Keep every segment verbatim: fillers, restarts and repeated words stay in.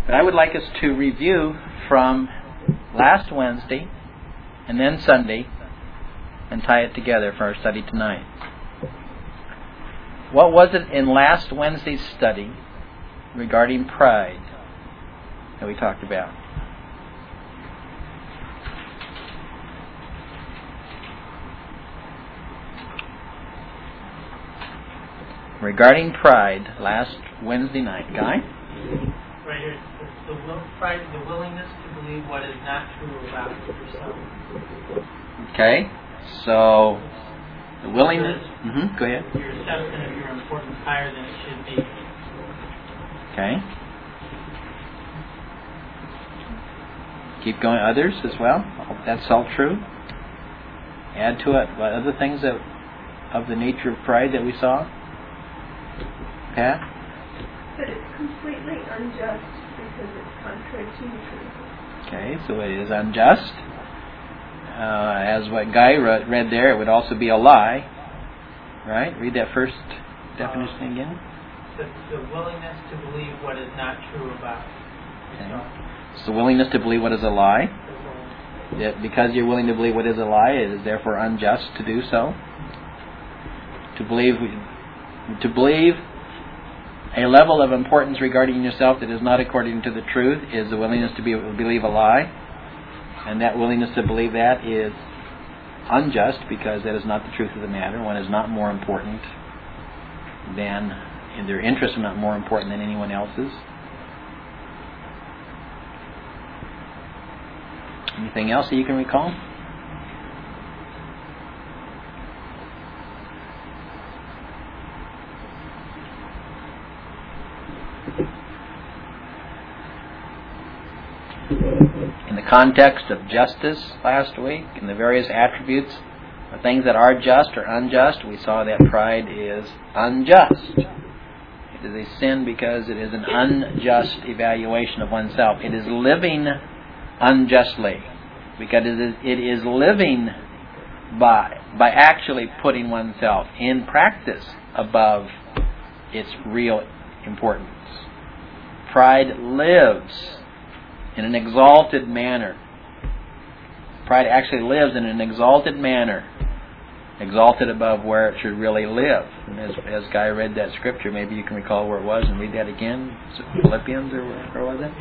But I would like us to review from last Wednesday and then Sunday and tie it together for our study tonight. What was it in last Wednesday's study regarding pride that we talked about? Regarding pride, last Wednesday night, Guy? Right here, the, will, pride, the willingness to believe what is not true about yourself. Okay, so the willingness. Mm-hmm, go ahead. Your assessment of your importance higher than it should be. Okay. Keep going. Others as well. That's all true. Add to it what other things that of the nature of pride that we saw. Pat? But it's completely unjust because it's contrary to the truth. Okay, so it is unjust. Uh, as what Guy read there, it would also be a lie. Right? Read that first definition again. The, the willingness to believe what is not true about yourself. Okay. It's the willingness to believe what is a lie. That because you're willing to believe what is a lie, it is therefore unjust to do so. To believe, to believe a level of importance regarding yourself that is not according to the truth is the willingness to be, believe a lie. And that willingness to believe that is unjust because that is not the truth of the matter. One is not more important than, and their interests are not more important than anyone else's. Anything else that you can recall? In the context of justice last week, in the various attributes of things that are just or unjust, we saw that pride is unjust. It is a sin because it is an unjust evaluation of oneself. It is living unjustly because it is, it is living by, by actually putting oneself in practice above its real importance. Pride lives in an exalted manner. Pride actually lives in an exalted manner, exalted above where it should really live. And as, as Guy read that scripture, maybe you can recall where it was and read that again. Is it Philippians or where, where was it?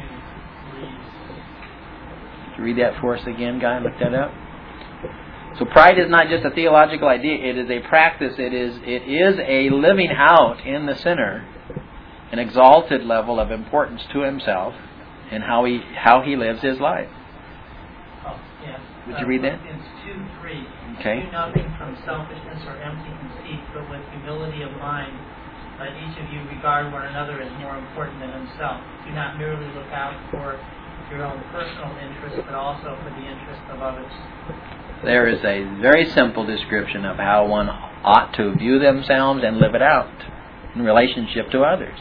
Could you read that for us again, Guy? Look that up. So pride is not just a theological idea; it is a practice. It is it is a living out in the sinner an exalted level of importance to himself and how he how he lives his life. Oh, yes. Would uh, you read that? Philippians two three. Okay. Do nothing from selfishness or empty conceit, but with humility of mind, let each of you regard one another as more important than himself. Do not merely look out for your own personal interests, but also for the interests of others. There is a very simple description of how one ought to view themselves and live it out in relationship to others.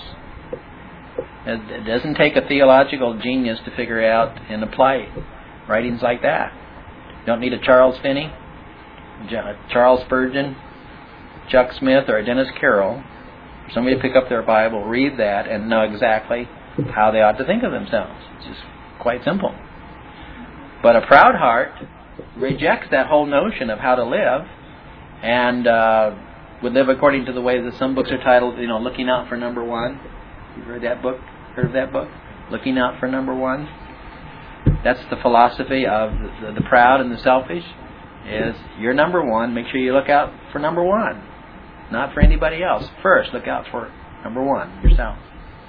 It doesn't take a theological genius to figure out and apply writings like that. You don't need a Charles Finney, Charles Spurgeon, Chuck Smith, or a Dennis Carroll. For somebody to pick up their Bible, read that, and know exactly how they ought to think of themselves. It's just quite simple. But a proud heart rejects that whole notion of how to live and uh, would live according to the way that some books are titled, you know, Looking Out for Number One. You've read that book? Heard of that book? Looking Out for Number One? That's the philosophy of the, the proud and the selfish. Is you're number one, make sure you look out for number one. Not for anybody else. First, look out for number one, yourself.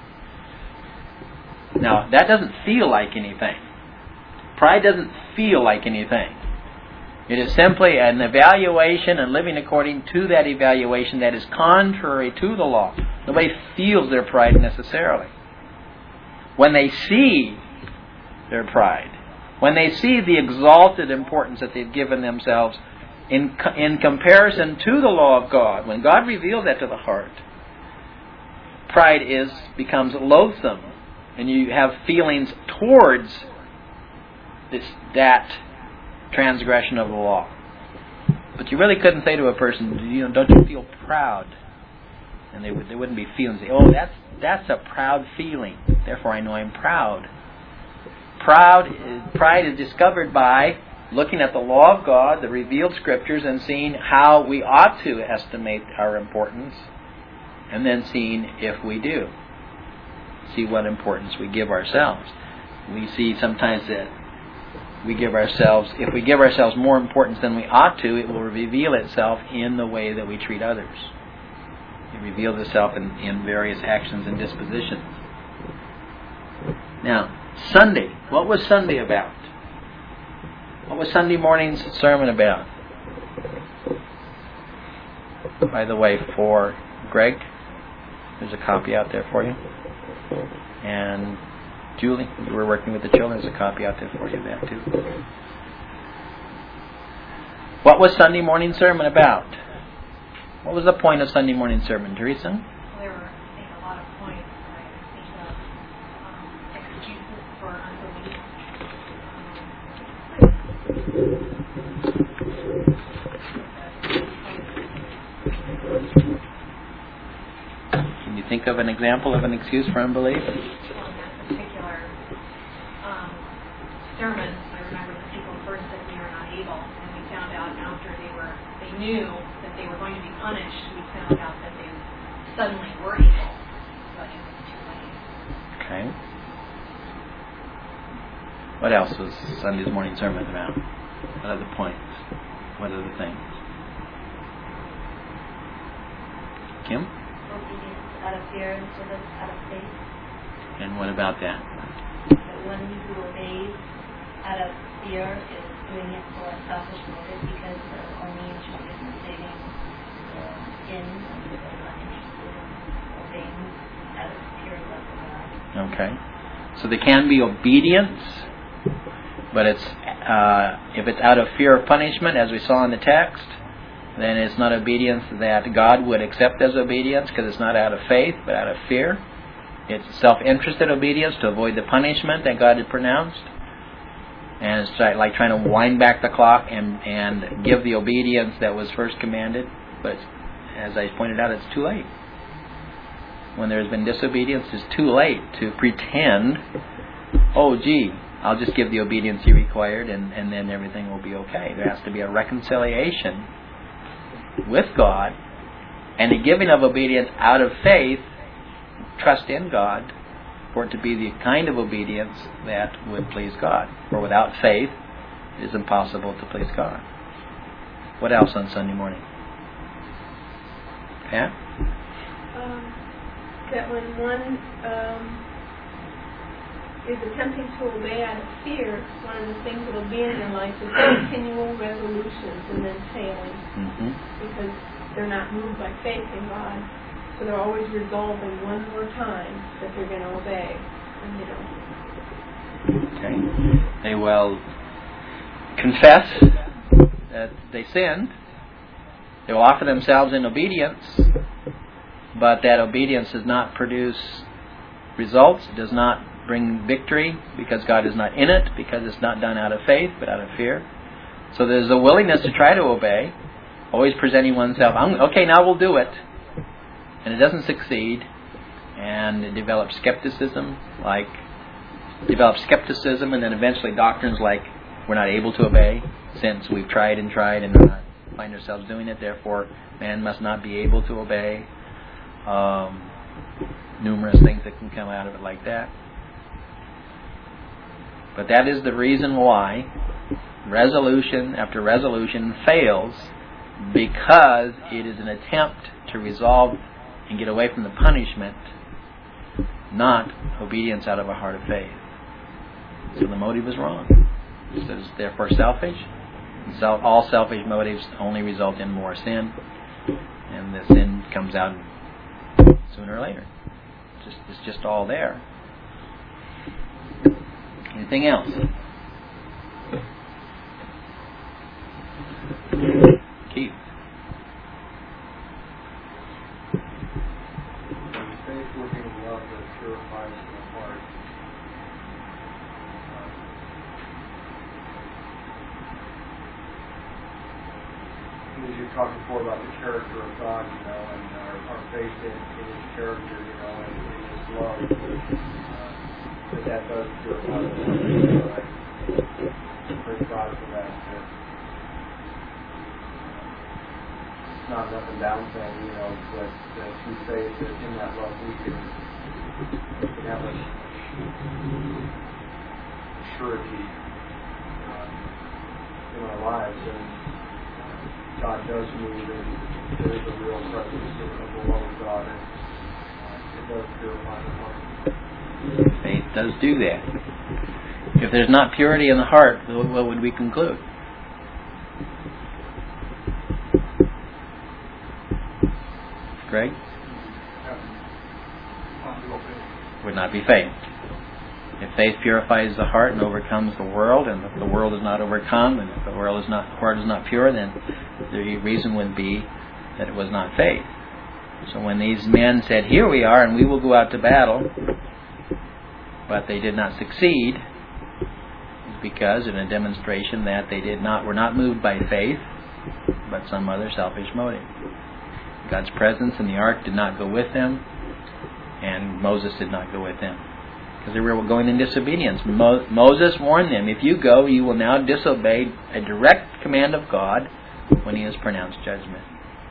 Now, that doesn't feel like anything. Pride doesn't feel like anything. It is simply an evaluation and living according to that evaluation that is contrary to the law. Nobody feels their pride necessarily. When they see their pride, when they see the exalted importance that they've given themselves in, in comparison to the law of God, when God reveals that to the heart, pride is becomes loathsome, and you have feelings towards this, that transgression of the law. But you really couldn't say to a person, you know, don't you feel proud? And they would they wouldn't be feeling, say, oh, that's that's a proud feeling. Therefore I know I'm proud. Proud, pride is discovered by looking at the law of God, the revealed scriptures, and seeing how we ought to estimate our importance, and then seeing if we do. See what importance we give ourselves. We see sometimes that we give ourselves, if we give ourselves more importance than we ought to, it will reveal itself in the way that we treat others. It reveals itself in, in various actions and dispositions. Now, Sunday. What was Sunday about? What was Sunday morning's sermon about? By the way, for Greg, there's a copy out there for you. And Julie, you were working with the children, there's a copy out there for you of that too. What was Sunday morning sermon about? What was the point of Sunday morning sermon, Teresa? There were, I think, a lot of points. I think of um, excuses for unbelief. Can you think of an example of an excuse for unbelief? On that particular um, sermon, I remember the people first said we are not able, and we found out after they were, they knew that they were going to be punished, we found out that they suddenly were able, but it was too late. Okay. What else was Sunday's morning sermon about? What other points? What other things? Kim? Obedience out of fear instead of out of faith. And what about that? That one who obeys out of fear is doing it for a selfish motive because they're only interested in saving the skins and they're not interested in obeying out of pure love of God. Okay. So there can be obedience, but it's uh, if it's out of fear of punishment, as we saw in the text, then it's not obedience that God would accept as obedience because it's not out of faith, but out of fear. It's self-interested obedience to avoid the punishment that God had pronounced. And it's like trying to wind back the clock and, and give the obedience that was first commanded. But as I pointed out, it's too late. When there's been disobedience, it's too late to pretend, oh gee, I'll just give the obedience He required and, and then everything will be okay. There has to be a reconciliation with God and a giving of obedience out of faith, trust in God, for it to be the kind of obedience that would please God. For without faith, it is impossible to please God. What else on Sunday morning? Pat? Um, that when one um, is attempting to obey out of fear, one of the things that will be in their life is continual resolutions and then failing. Mm-hmm. Because they're not moved by faith in God. So they're always resolving one more time that they're going to obey, and they don't. Okay. They will confess that they sinned. They will offer themselves in obedience, but that obedience does not produce results, does not bring victory, because God is not in it, because it's not done out of faith, but out of fear. So there's a willingness to try to obey, always presenting oneself, okay, now we'll do it. And it doesn't succeed, and it develops skepticism, like develops skepticism, and then eventually doctrines like we're not able to obey since we've tried and tried and not find ourselves doing it. Therefore, man must not be able to obey. Um, numerous things that can come out of it like that. But that is the reason why resolution after resolution fails, because it is an attempt to resolve and get away from the punishment, not obedience out of a heart of faith. So the motive is wrong. So it's therefore selfish. So all selfish motives only result in more sin, and the sin comes out sooner or later. It's just, it's just all there. Anything else? Keith. Faith working in love that purifies the heart. As you talked before about the character of God, you know, and our, our faith in, in His character, you know, and in His love. Uh, that does purify the heart. Praise God for that. It's not an up and down thing, you know, but as we say that in that love we can, we can have a surety um, in our lives, and God does move, and there is a real presence of the love of God, and uh, it does purify the heart. Faith does do that. If there's not purity in the heart, what would we conclude? Greg? Would not be faith. If faith purifies the heart and overcomes the world, and if the world is not overcome, and if the world is not, the heart is not pure, then the reason would be that it was not faith. So when these men said, "Here we are, and we will go out to battle," but they did not succeed, because in a demonstration that they did not were not moved by faith, but some other selfish motive. God's presence in the ark did not go with them, and Moses did not go with them, because they were going in disobedience. Mo- Moses warned them, if you go, you will now disobey a direct command of God when He has pronounced judgment.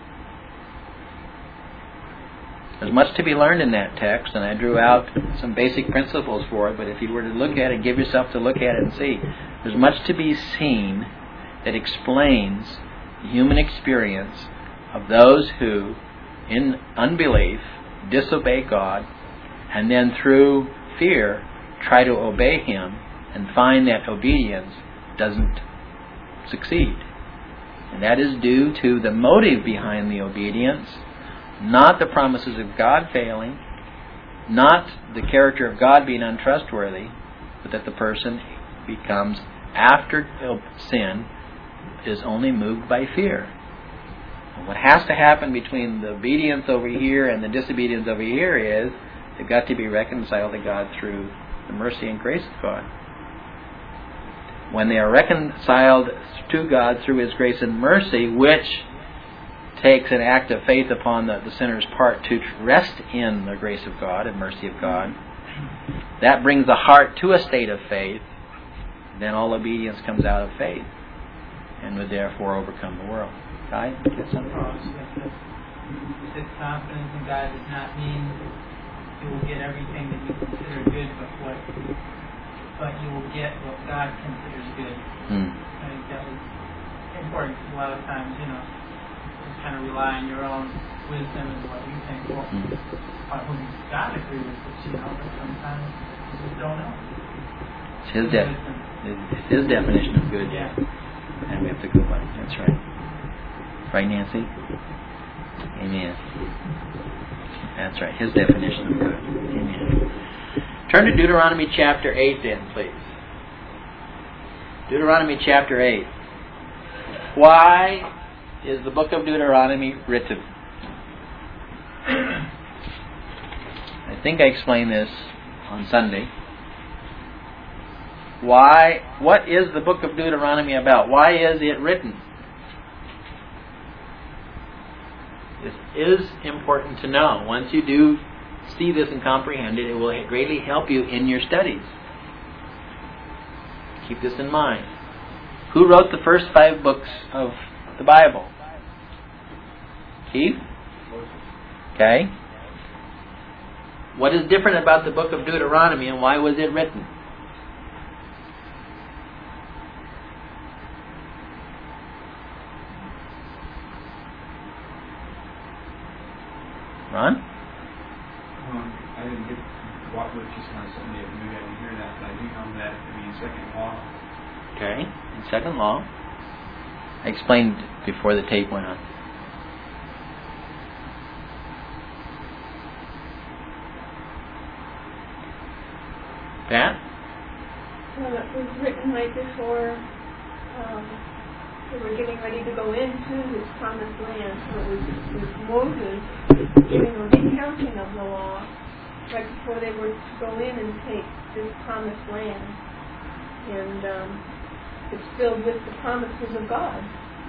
There's much to be learned in that text, and I drew out some basic principles for it, but if you were to look at it, give yourself to look at it and see, there's much to be seen that explains the human experience of those who, in unbelief, disobey God, and then through fear try to obey Him, and find that obedience doesn't succeed. And that is due to the motive behind the obedience, not the promises of God failing, not the character of God being untrustworthy, but that the person becomes, after sin, is only moved by fear. And what has to happen between the obedience over here and the disobedience over here is they've got to be reconciled to God through the mercy and grace of God. When they are reconciled to God through His grace and mercy, which takes an act of faith upon the, the sinner's part to rest in the grace of God and mercy of God, that brings the heart to a state of faith. Then all obedience comes out of faith, and would therefore overcome the world. Guy, get something? This confidence in God does not mean you will get everything that you consider good, but what, but you will get what God considers good. Hmm. I think that was important. A lot of times, you know, just kind of rely on your own wisdom and what you think. Well, hmm. I wouldn't God agree with this, you know, but sometimes you just don't know. It's His, de- it's his definition of good. Yeah. And we have to go by it. That's right. Right, Nancy? Amen. That's right. His definition of good. Amen. Turn to Deuteronomy chapter eight then, please. Deuteronomy chapter eight. Why is the book of Deuteronomy written? I think I explained this on Sunday. Why? What is the book of Deuteronomy about? Why is it written? This is important to know. Once you do see this and comprehend it, it will greatly help you in your studies. Keep this in mind. Who wrote the first five books of the Bible? Keith? Okay. What is different about the book of Deuteronomy, and why was it written? Ron? Um, I didn't get what was just on Sunday. Maybe I didn't hear that, but I do know that to be in second law. Okay. In second law. I explained before the tape went on. Pat? Well, it was written right before um, they were getting ready to go into this promised land. So it was, it was Moses giving a recounting of the law right before they were to go in and take this promised land. And um, it's filled with the promises of God.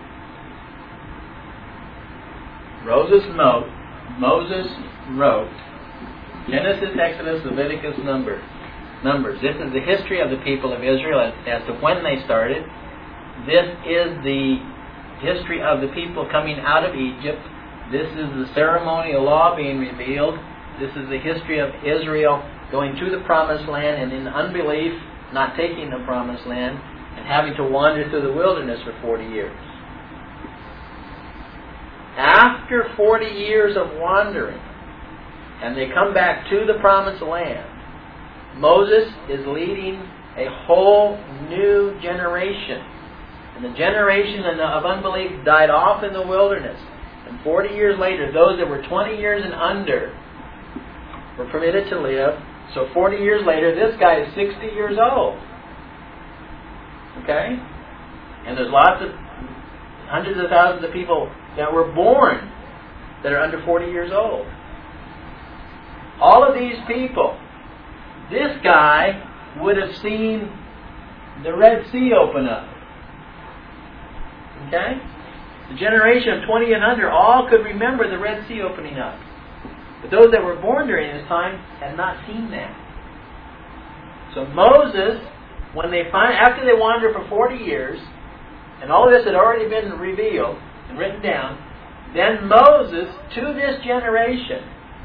Moses wrote, Moses wrote Genesis, Exodus, Leviticus, Numbers. Numbers. This is the history of the people of Israel as, as to when they started. This is the history of the people coming out of Egypt. This is the ceremonial law being revealed. This is the history of Israel going to the promised land and in unbelief not taking the promised land and having to wander through the wilderness for forty years. After forty years of wandering, and they come back to the promised land, Moses is leading a whole new generation. And the generation of unbelief died off in the wilderness. And forty years later, those that were twenty years and under were permitted to live. So forty years later, this guy is sixty years old. Okay? And there's lots of, hundreds of thousands of people that were born that are under forty years old. All of these people, this guy would have seen the Red Sea open up. Okay? The generation of twenty and under all could remember the Red Sea opening up. But those that were born during this time had not seen that. So Moses, when they find, after they wander for forty years, and all of this had already been revealed and written down, then Moses, to this generation,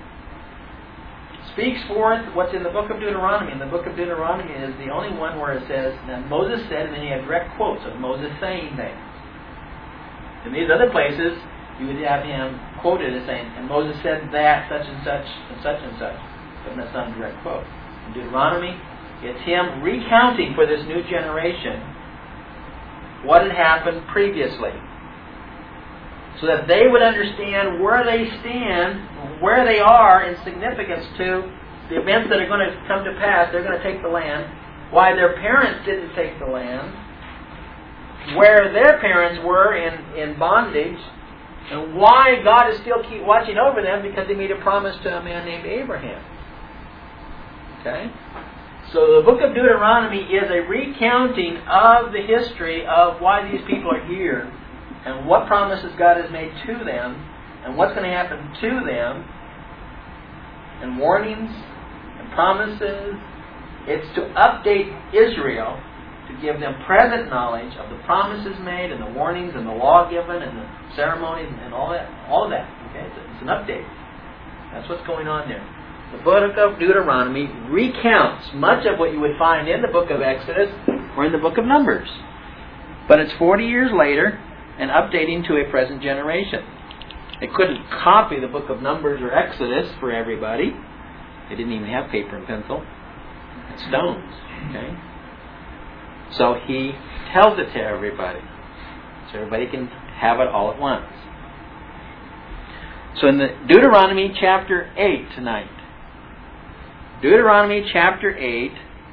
speaks forth what's in the book of Deuteronomy. And the book of Deuteronomy is the only one where it says, now Moses said, and then you have direct quotes of Moses saying things. In these other places, you would have him quoted as saying, and Moses said that, such and such, and such and such. But that's not a direct quote. In Deuteronomy, it's him recounting for this new generation what had happened previously. So that they would understand where they stand, where they are in significance to the events that are going to come to pass. They're going to take the land. Why their parents didn't take the land. Where their parents were in, in bondage. And why God is still keep watching over them, because He made a promise to a man named Abraham. Okay? So the book of Deuteronomy is a recounting of the history of why these people are here, and what promises God has made to them, and what's going to happen to them, and warnings, and promises. It's to update Israel, to give them present knowledge of the promises made, and the warnings, and the law given, and the ceremonies, and all that. All of that. Okay, it's, it's an update. That's what's going on there. The book of Deuteronomy recounts much of what you would find in the book of Exodus or in the book of Numbers. But it's forty years later and updating to a present generation. They couldn't copy the book of Numbers or Exodus for everybody. They didn't even have paper and pencil and stones. Okay? So he tells it to everybody. So everybody can have it all at once. So in the Deuteronomy chapter eight tonight. Deuteronomy chapter eight.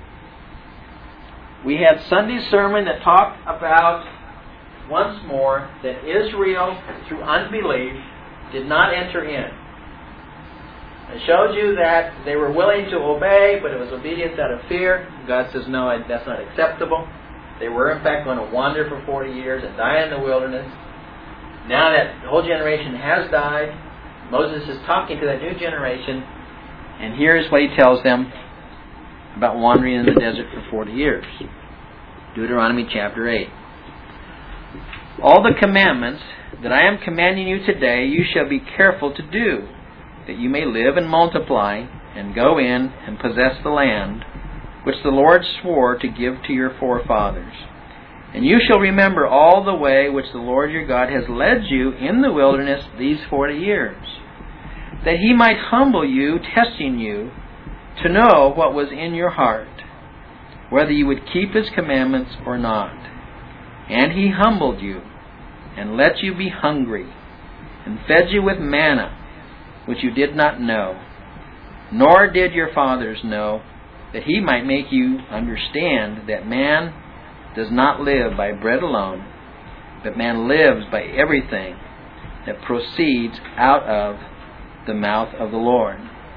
We had Sunday's sermon that talked about, once more, that Israel, through unbelief, did not enter in. It showed you that they were willing to obey, but it was obedience out of fear. God says, no, that's not acceptable. They were, in fact, going to wander for forty years and die in the wilderness. Now that the whole generation has died, Moses is talking to that new generation, and here's what he tells them about wandering in the desert for forty years. Deuteronomy chapter eight. All the commandments that I am commanding you today, you shall be careful to do, that you may live and multiply, and go in and possess the land, which the Lord swore to give to your forefathers. And you shall remember all the way which the Lord your God has led you in the wilderness these forty years, that He might humble you, testing you, to know what was in your heart, whether you would keep His commandments or not. And He humbled you, and let you be hungry, and fed you with manna, which you did not know, nor did your fathers know, that He might make you understand that man does not live by bread alone, but man lives by everything that proceeds out of the mouth of the Lord.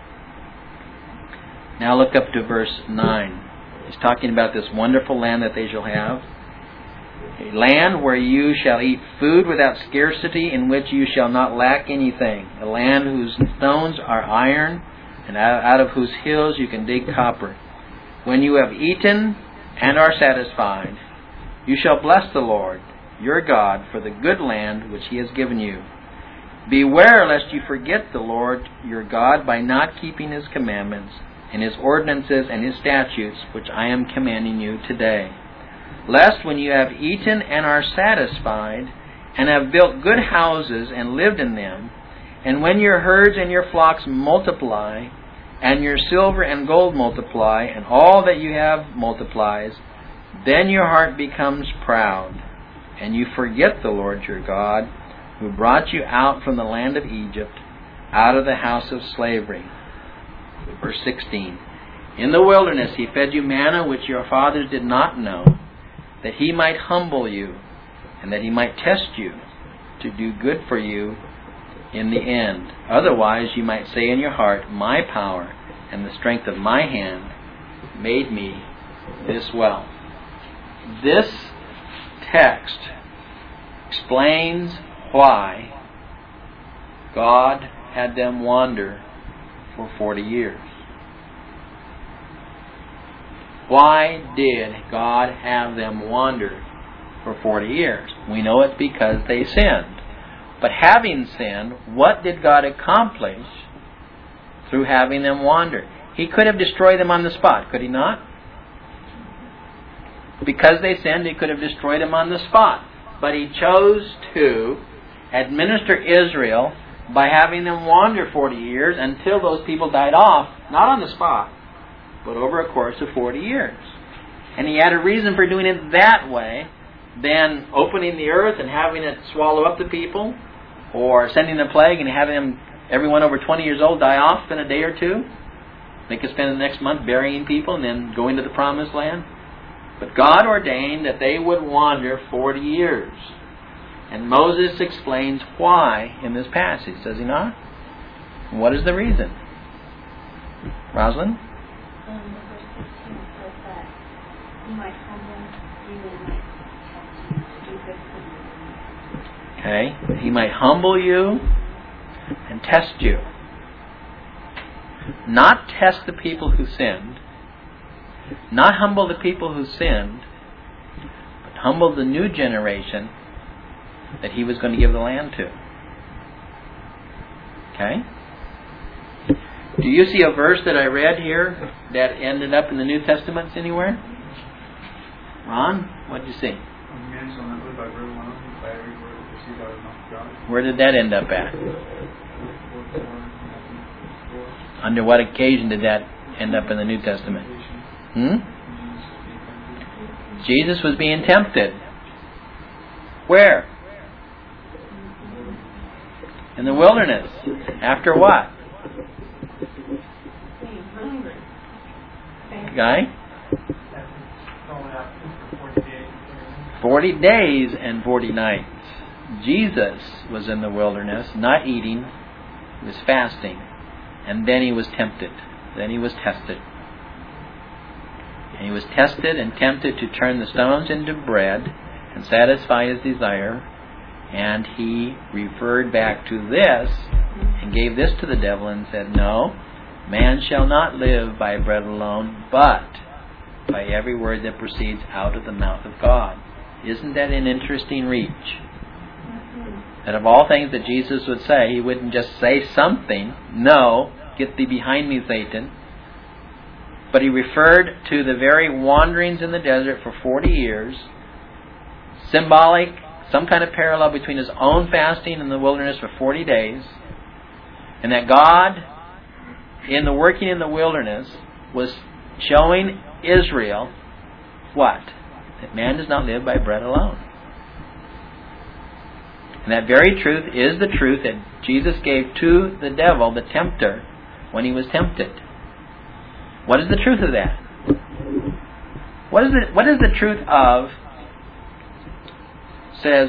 Now look up to verse nine. He's talking about this wonderful land that they shall have. A land where you shall eat food without scarcity, in which you shall not lack anything. A land whose stones are iron, and out of whose hills you can dig copper. When you have eaten and are satisfied, you shall bless the Lord your God for the good land which He has given you. Beware lest you forget the Lord your God by not keeping His commandments and His ordinances and His statutes, which I am commanding you today. Lest when you have eaten and are satisfied, and have built good houses and lived in them, and when your herds and your flocks multiply, and your silver and gold multiply, and all that you have multiplies, then your heart becomes proud, and you forget the Lord your God, who brought you out from the land of Egypt, out of the house of slavery. Verse sixteen. In the wilderness He fed you manna which your fathers did not know, that He might humble you, and that He might test you, to do good for you in the end. Otherwise you might say in your heart, my power and the strength of my hand made me this well. This text explains why God had them wander for forty years. Why did God have them wander for forty years? We know it's because they sinned. But having sinned, what did God accomplish through having them wander? He could have destroyed them on the spot, could He not? Because they sinned, He could have destroyed them on the spot. But He chose to administer Israel by having them wander forty years until those people died off, not on the spot, but over a course of forty years. And He had a reason for doing it that way, than opening the earth and having it swallow up the people, or sending a plague and having them, everyone over twenty years old, die off in a day or two. They could spend the next month burying people and then go into the promised land. But God ordained that they would wander forty years. And Moses explains why in this passage, does he not? And what is the reason? Rosalind? Um, verse sixteen says that He might humble you and might test you to do good for you. Okay. He might humble you and test you. Not test the people who sinned. Not humble the people who sinned. But humble the new generation that He was going to give the land to. Okay? Do you see a verse that I read here that ended up in the New Testament anywhere? Ron, what did you see? Where did that end up at? Under what occasion did that end up in the New Testament? Hmm? Jesus was being tempted. Where? In the wilderness. After what? Guy? Forty days and forty nights. Jesus was in the wilderness, not eating, he was fasting. And then He was tempted. Then He was tested. And He was tested and tempted to turn the stones into bread and satisfy His desire. And He referred back to this and gave this to the devil and said, no, man shall not live by bread alone, but by every word that proceeds out of the mouth of God. Isn't that an interesting reach? That of all things that Jesus would say, He wouldn't just say something, no, get thee behind me, Satan. But He referred to the very wanderings in the desert for forty years, symbolic, some kind of parallel between His own fasting in the wilderness for forty days, and that God, in the working in the wilderness, was showing Israel what? That man does not live by bread alone. And that very truth is the truth that Jesus gave to the devil, the tempter, when he was tempted. What is the truth of that? What is the, what is the truth of, says,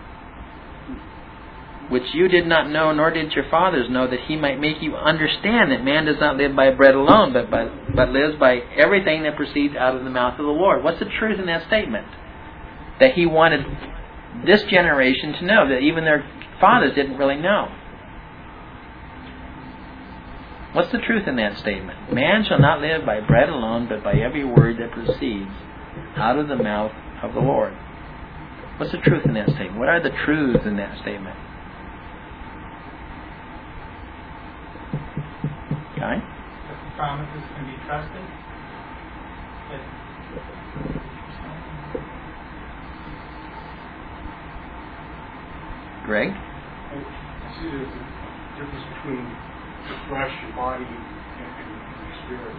which you did not know, nor did your fathers know, that He might make you understand that man does not live by bread alone, but by, but lives by everything that proceeds out of the mouth of the Lord. What's the truth in that statement? That He wanted this generation to know, that even their fathers didn't really know. What's the truth in that statement? Man shall not live by bread alone, but by every word that proceeds out of the mouth of the Lord. What's the truth in that statement? What are the truths in that statement? Okay? That the promises can be trusted. That Greg? I see there's a difference between the flesh, your body, and, and your spirit.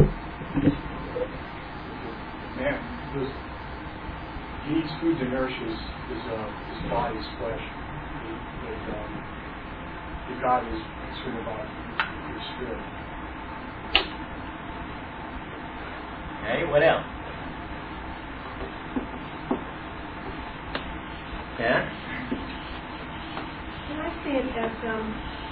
Man, this, he needs food to nourish his, his, uh, his body, his flesh. But um, God is concerned about your spirit. Okay, what else? Yeah? Can I see it as, um,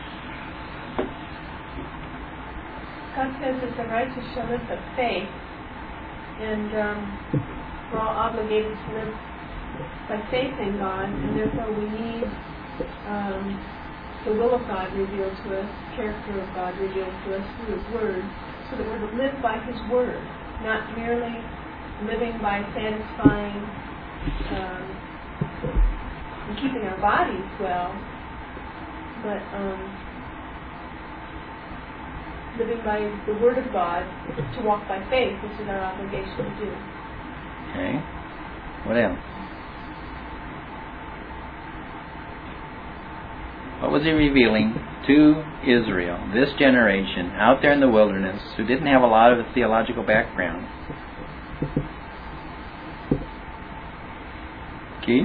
God says that the righteous shall live by faith, and um, we're all obligated to live by faith in God, and therefore we need um, the will of God revealed to us, the character of God revealed to us through His Word, so that we're to live by His Word, not merely living by satisfying um, and keeping our bodies well, but um, living by the Word of God to walk by faith, which is our obligation to do. Okay. What else? What was He revealing to Israel, this generation, out there in the wilderness, who didn't have a lot of a theological background? Keith?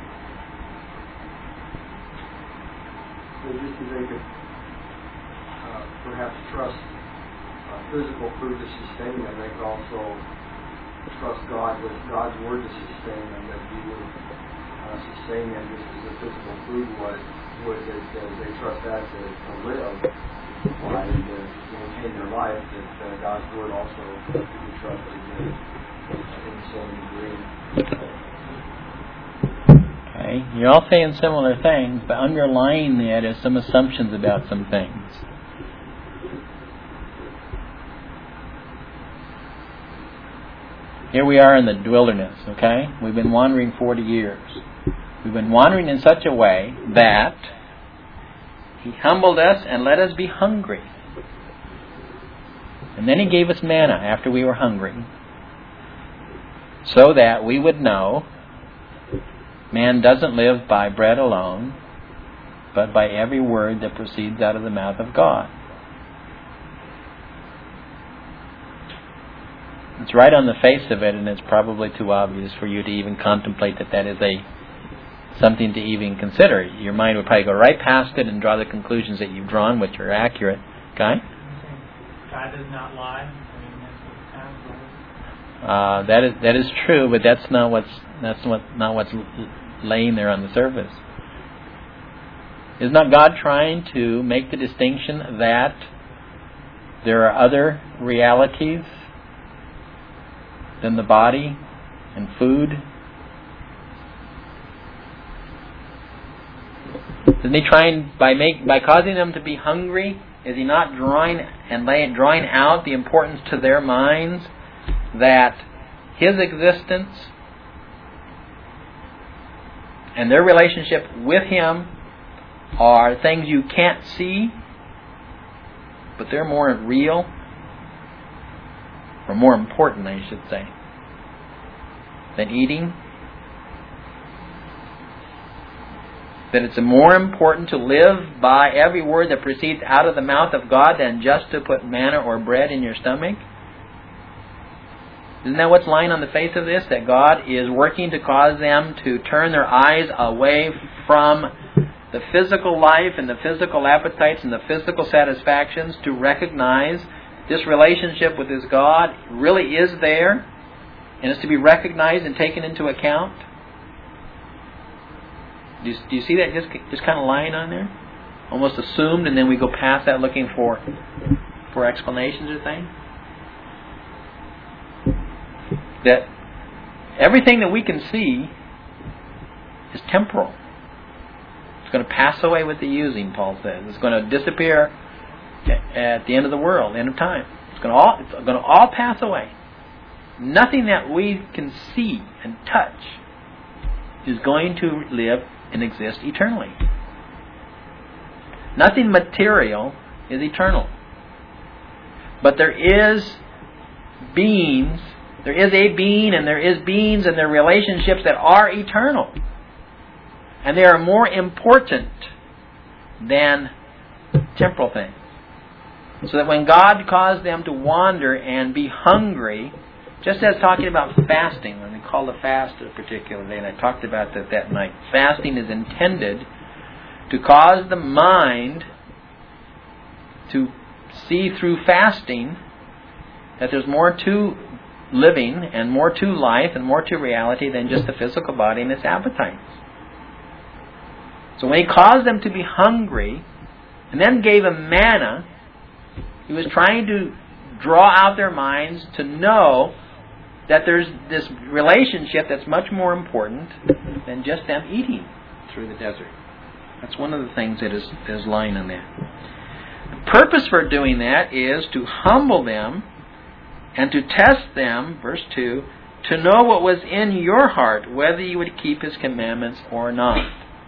Well, just that they could uh, perhaps trust uh, physical food to sustain them, they could also trust God with God's Word to sustain them, that He would uh, sustain them just as the physical food would, would that uh, they trust that to, to live by and to maintain their life, that uh, God's Word also could be trusted in, in the same degree. Okay, you're all saying similar things, but underlying that is some assumptions about some things. Here we are in the wilderness, okay? We've been wandering forty years. We've been wandering in such a way that He humbled us and let us be hungry. And then He gave us manna after we were hungry, so that we would know man doesn't live by bread alone, but by every word that proceeds out of the mouth of God. It's right on the face of it, and it's probably too obvious for you to even contemplate that that is a something to even consider. Your mind would probably go right past it and draw the conclusions that you've drawn, which are accurate. Okay? God does not lie. I mean, that's what it sounds like. Uh, that is that is true, but that's not what's that's what not what's laying there on the surface. Is not God trying to make the distinction that there are other realities than the body and food? Isn't He trying by make by causing them to be hungry? Is He not drawing and laying, drawing out the importance to their minds that His existence and their relationship with Him are things you can't see, but they're more real, or more important, I should say, than eating? That it's more important to live by every word that proceeds out of the mouth of God than just to put manna or bread in your stomach? Isn't that what's lying on the face of this? That God is working to cause them to turn their eyes away from the physical life and the physical appetites and the physical satisfactions to recognize this relationship with this God really is there and is to be recognized and taken into account? Do you, do you see that just just kind of lying on there? Almost assumed, and then we go past that looking for for explanations or things? That everything that we can see is temporal. It's going to pass away with the using, Paul says. It's going to disappear at the end of the world, end of time. It's going to all, it's going to all pass away. Nothing that we can see and touch is going to live and exist eternally. Nothing material is eternal. But there is beings, there is a being and there is beings and their relationships that are eternal. And they are more important than temporal things. So that when God caused them to wander and be hungry, just as talking about fasting, when we call the fast a particular day, and I talked about that that night, fasting is intended to cause the mind to see through fasting that there's more to living and more to life and more to reality than just the physical body and its appetites. So when He caused them to be hungry and then gave them manna, He was trying to draw out their minds to know that there's this relationship that's much more important than just them eating through the desert. That's one of the things that is, is lying in that. The purpose for doing that is to humble them and to test them, verse two, to know what was in your heart, whether you would keep His commandments or not.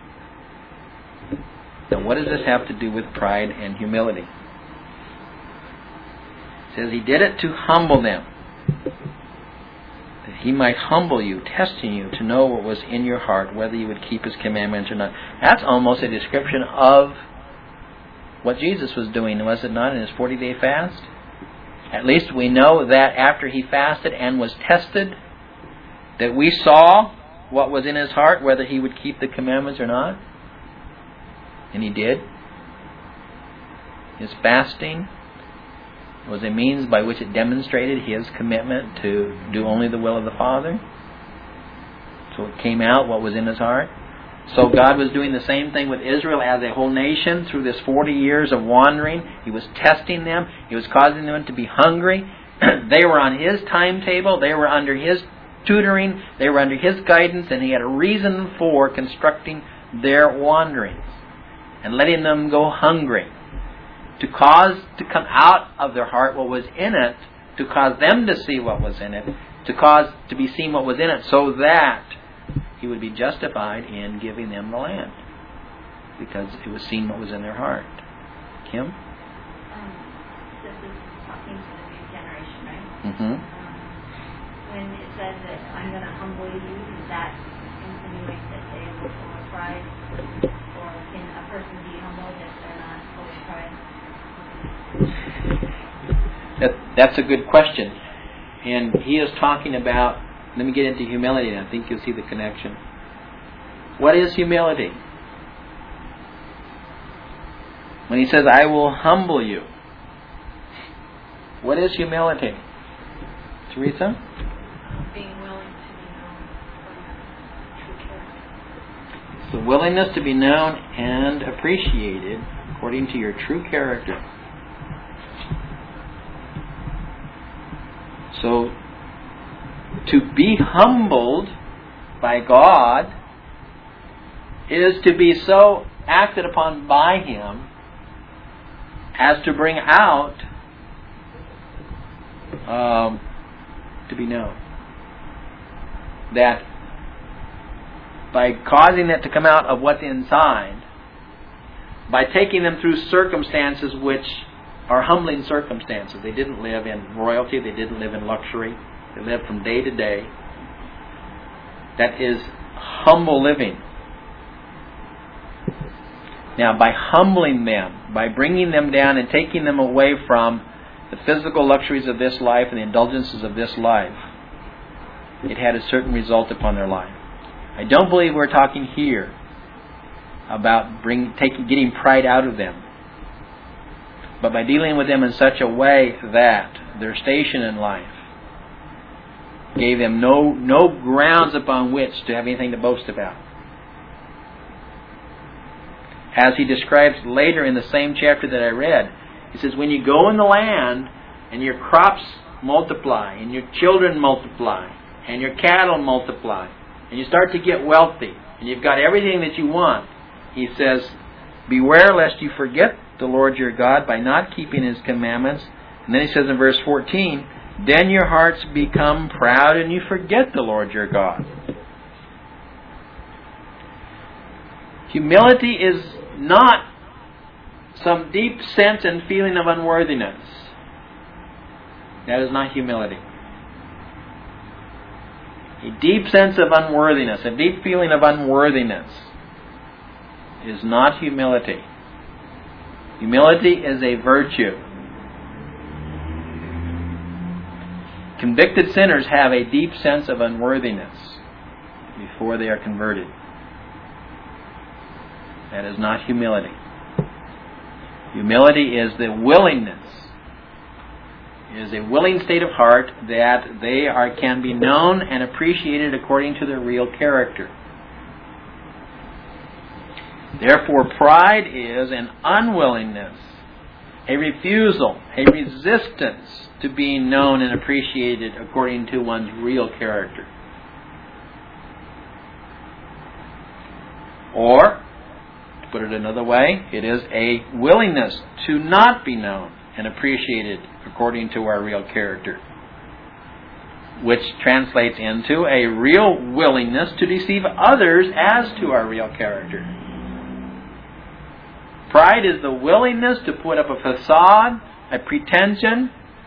Now, what does this have to do with pride and humility? It says He did it to humble them, that He might humble you, testing you to know what was in your heart, whether you would keep His commandments or not. That's almost a description of what Jesus was doing, was it not, in His forty-day fast? At least we know that after He fasted and was tested, that we saw what was in His heart, whether He would keep the commandments or not. And He did. His fasting was a means by which it demonstrated His commitment to do only the will of the Father. So it came out what was in His heart. So God was doing the same thing with Israel as a whole nation through this forty years of wandering. He was testing them. He was causing them to be hungry. They were on His timetable. They were under His tutoring. They were under His guidance. And He had a reason for constructing their wanderings and letting them go hungry, to cause to come out of their heart what was in it, to cause them to see what was in it, to cause to be seen what was in it, so that He would be justified in giving them the land, because it was seen what was in their heart. Kim? Um, this is talking to the new generation, right? Mm-hmm. Um, when it says that I'm going to humble you, does that insinuate that they will full of pride? Or can a person be humbled if they're not full of pride? That, that's a good question. And he is talking about, let me get into humility, and I think you'll see the connection. What is humility? When he says, I will humble you. What is humility? Teresa? Being willing to be known for your true character. It's the willingness to be known and appreciated according to your true character. So, to be humbled by God is to be so acted upon by Him as to bring out, um, to be known. That by causing that to come out of what's inside, by taking them through circumstances which are humbling circumstances. They didn't live in royalty, they didn't live in luxury. They lived from day to day. That is humble living. Now, by humbling them, by bringing them down and taking them away from the physical luxuries of this life and the indulgences of this life, it had a certain result upon their life. I don't believe we're talking here about bring, taking, getting pride out of them, but by dealing with them in such a way that their station in life gave them no no grounds upon which to have anything to boast about. As he describes later in the same chapter that I read, he says, when you go in the land and your crops multiply and your children multiply and your cattle multiply and you start to get wealthy and you've got everything that you want, he says, beware lest you forget the Lord your God by not keeping His commandments. And then He says in verse fourteen, then your hearts become proud and you forget the Lord your God. Humility is not some deep sense and feeling of unworthiness. That is not humility. A deep sense of unworthiness, a deep feeling of unworthiness is not humility. Humility is a virtue. Convicted sinners have a deep sense of unworthiness before they are converted. That is not humility. Humility is the willingness, is a willing state of heart that they are can be known and appreciated according to their real character. Therefore, pride is an unwillingness, a refusal, a resistance to being known and appreciated according to one's real character. Or, to put it another way, it is a willingness to not be known and appreciated according to our real character, which translates into a real willingness to deceive others as to our real character. Pride is the willingness to put up a facade, a pretension,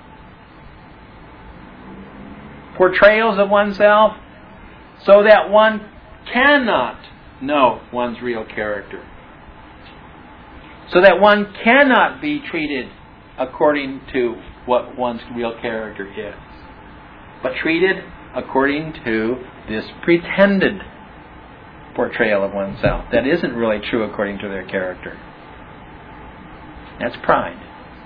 portrayals of oneself, so that one cannot know one's real character. So that one cannot be treated according to what one's real character is, but treated according to this pretended portrayal of oneself that isn't really true according to their character. That's pride.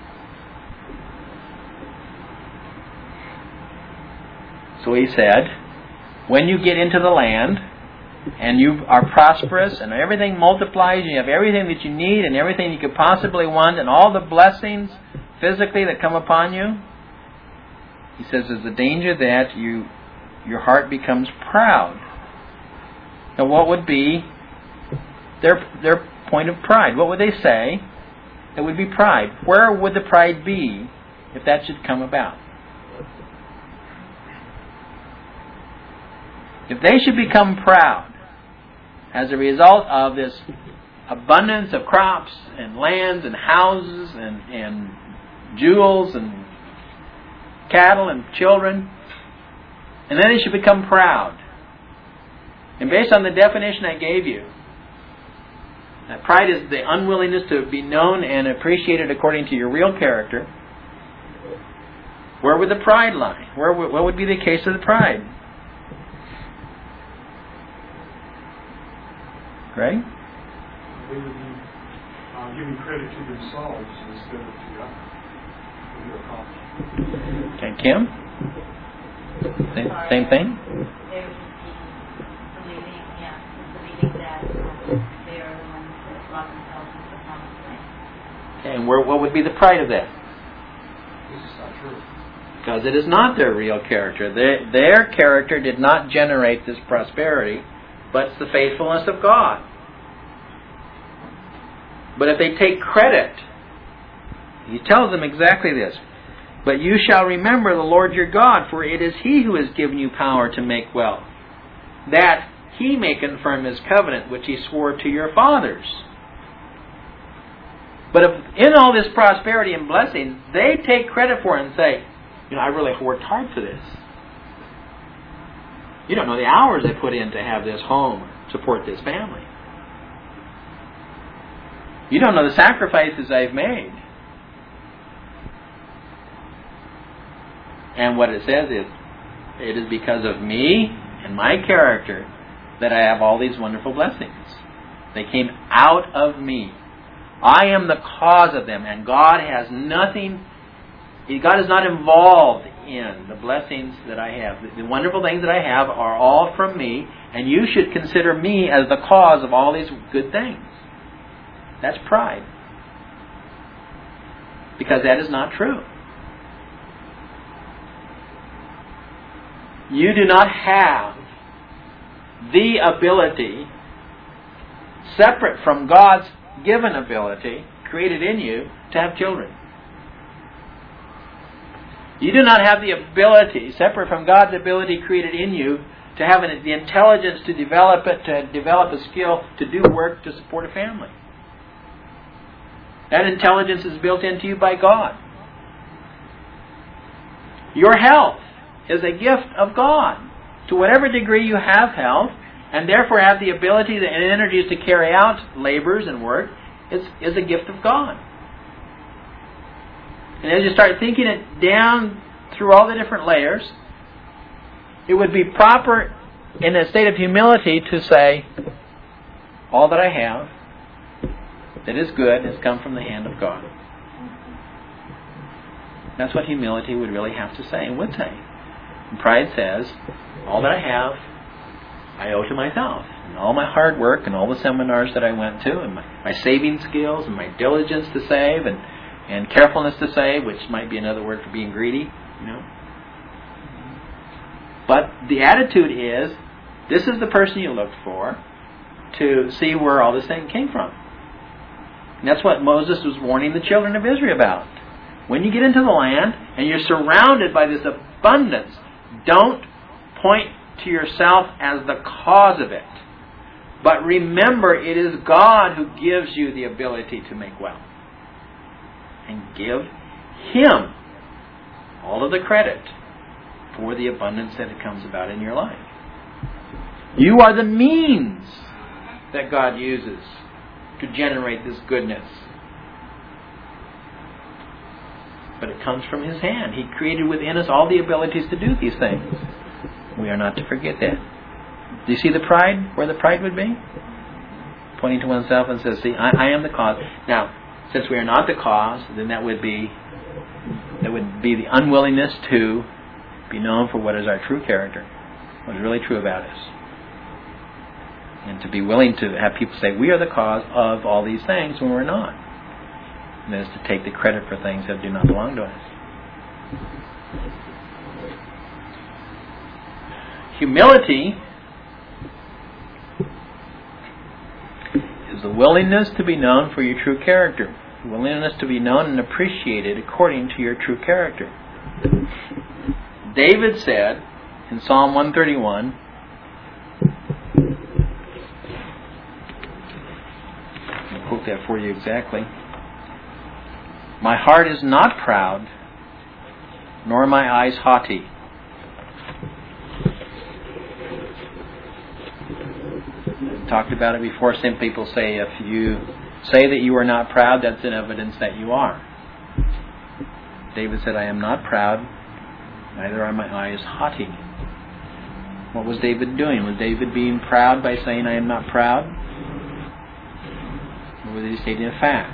So he said, when you get into the land and you are prosperous and everything multiplies, you have everything that you need and everything you could possibly want and all the blessings physically that come upon you, he says there's a danger that you your heart becomes proud. Now what would be their their point of pride? What would they say? It would be pride. Where would the pride be if that should come about? If they should become proud as a result of this abundance of crops and lands and houses and, and jewels and cattle and children, and then they should become proud. And based on the definition I gave you, that pride is the unwillingness to be known and appreciated according to your real character. Where would the pride lie? Where would, what would be the case of the pride? Greg? They would be uh, giving credit to themselves instead of to God. Okay, Kim? Same, same thing? They would just be believing, yeah, believing that um, they are the ones that love themselves and the promised land. Okay, and where, what would be the pride of that? This is not true. Because it is not their real character. Their, their character did not generate this prosperity, but it's the faithfulness of God. But if they take credit, he tells them exactly this. But you shall remember the Lord your God, for it is He who has given you power to make wealth, that He may confirm His covenant, which He swore to your fathers. But if in all this prosperity and blessing, they take credit for it and say, you know, I really worked hard for this. You don't know the hours I put in to have this home, support this family. You don't know the sacrifices I've made. And what it says is, it is because of me and my character that I have all these wonderful blessings. They came out of me. I am the cause of them, and God has nothing, God is not involved in the blessings that I have. The wonderful things that I have are all from me, and you should consider me as the cause of all these good things. That's pride. Because that is not true. You do not have the ability, separate from God's given ability, created in you to have children. You do not have the ability, separate from God's ability created in you, to have an, the intelligence to develop it, to develop a skill, to do work to support a family. That intelligence is built into you by God. Your health is a gift of God. To whatever degree you have health, and therefore have the ability and energies to carry out labors and work, is, is a gift of God. And as you start thinking it down through all the different layers, it would be proper in a state of humility to say, all that I have that is good has come from the hand of God. That's what humility would really have to say and would say. And pride says, all that I have, I owe to myself. And all my hard work and all the seminars that I went to and my, my saving skills and my diligence to save and, and carefulness to save, which might be another word for being greedy, you know. But the attitude is, this is the person you looked for to see where all this thing came from. And that's what Moses was warning the children of Israel about. When you get into the land and you're surrounded by this abundance, don't point to yourself as the cause of it. But remember, it is God who gives you the ability to make wealth. And give Him all of the credit for the abundance that it comes about in your life. You are the means that God uses to generate this goodness. But it comes from His hand. He created within us all the abilities to do these things. We are not to forget that. Do you see the pride, where the pride would be? Pointing to oneself and says, see, I, I am the cause. Now, since we are not the cause, then that would be that would be the unwillingness to be known for what is our true character, what is really true about us. And to be willing to have people say, we are the cause of all these things when we're not. And that is to take the credit for things that do not belong to us. Humility is the willingness to be known for your true character. The willingness to be known and appreciated according to your true character. David said in Psalm one thirty-one, I'll quote that for you exactly. My heart is not proud, nor my eyes haughty. I've talked about it before. Some people say if you say that you are not proud, that's an evidence that you are. David said, I am not proud, neither are my eyes haughty. What was David doing? Was David being proud by saying, I am not proud? Or was he stating a fact?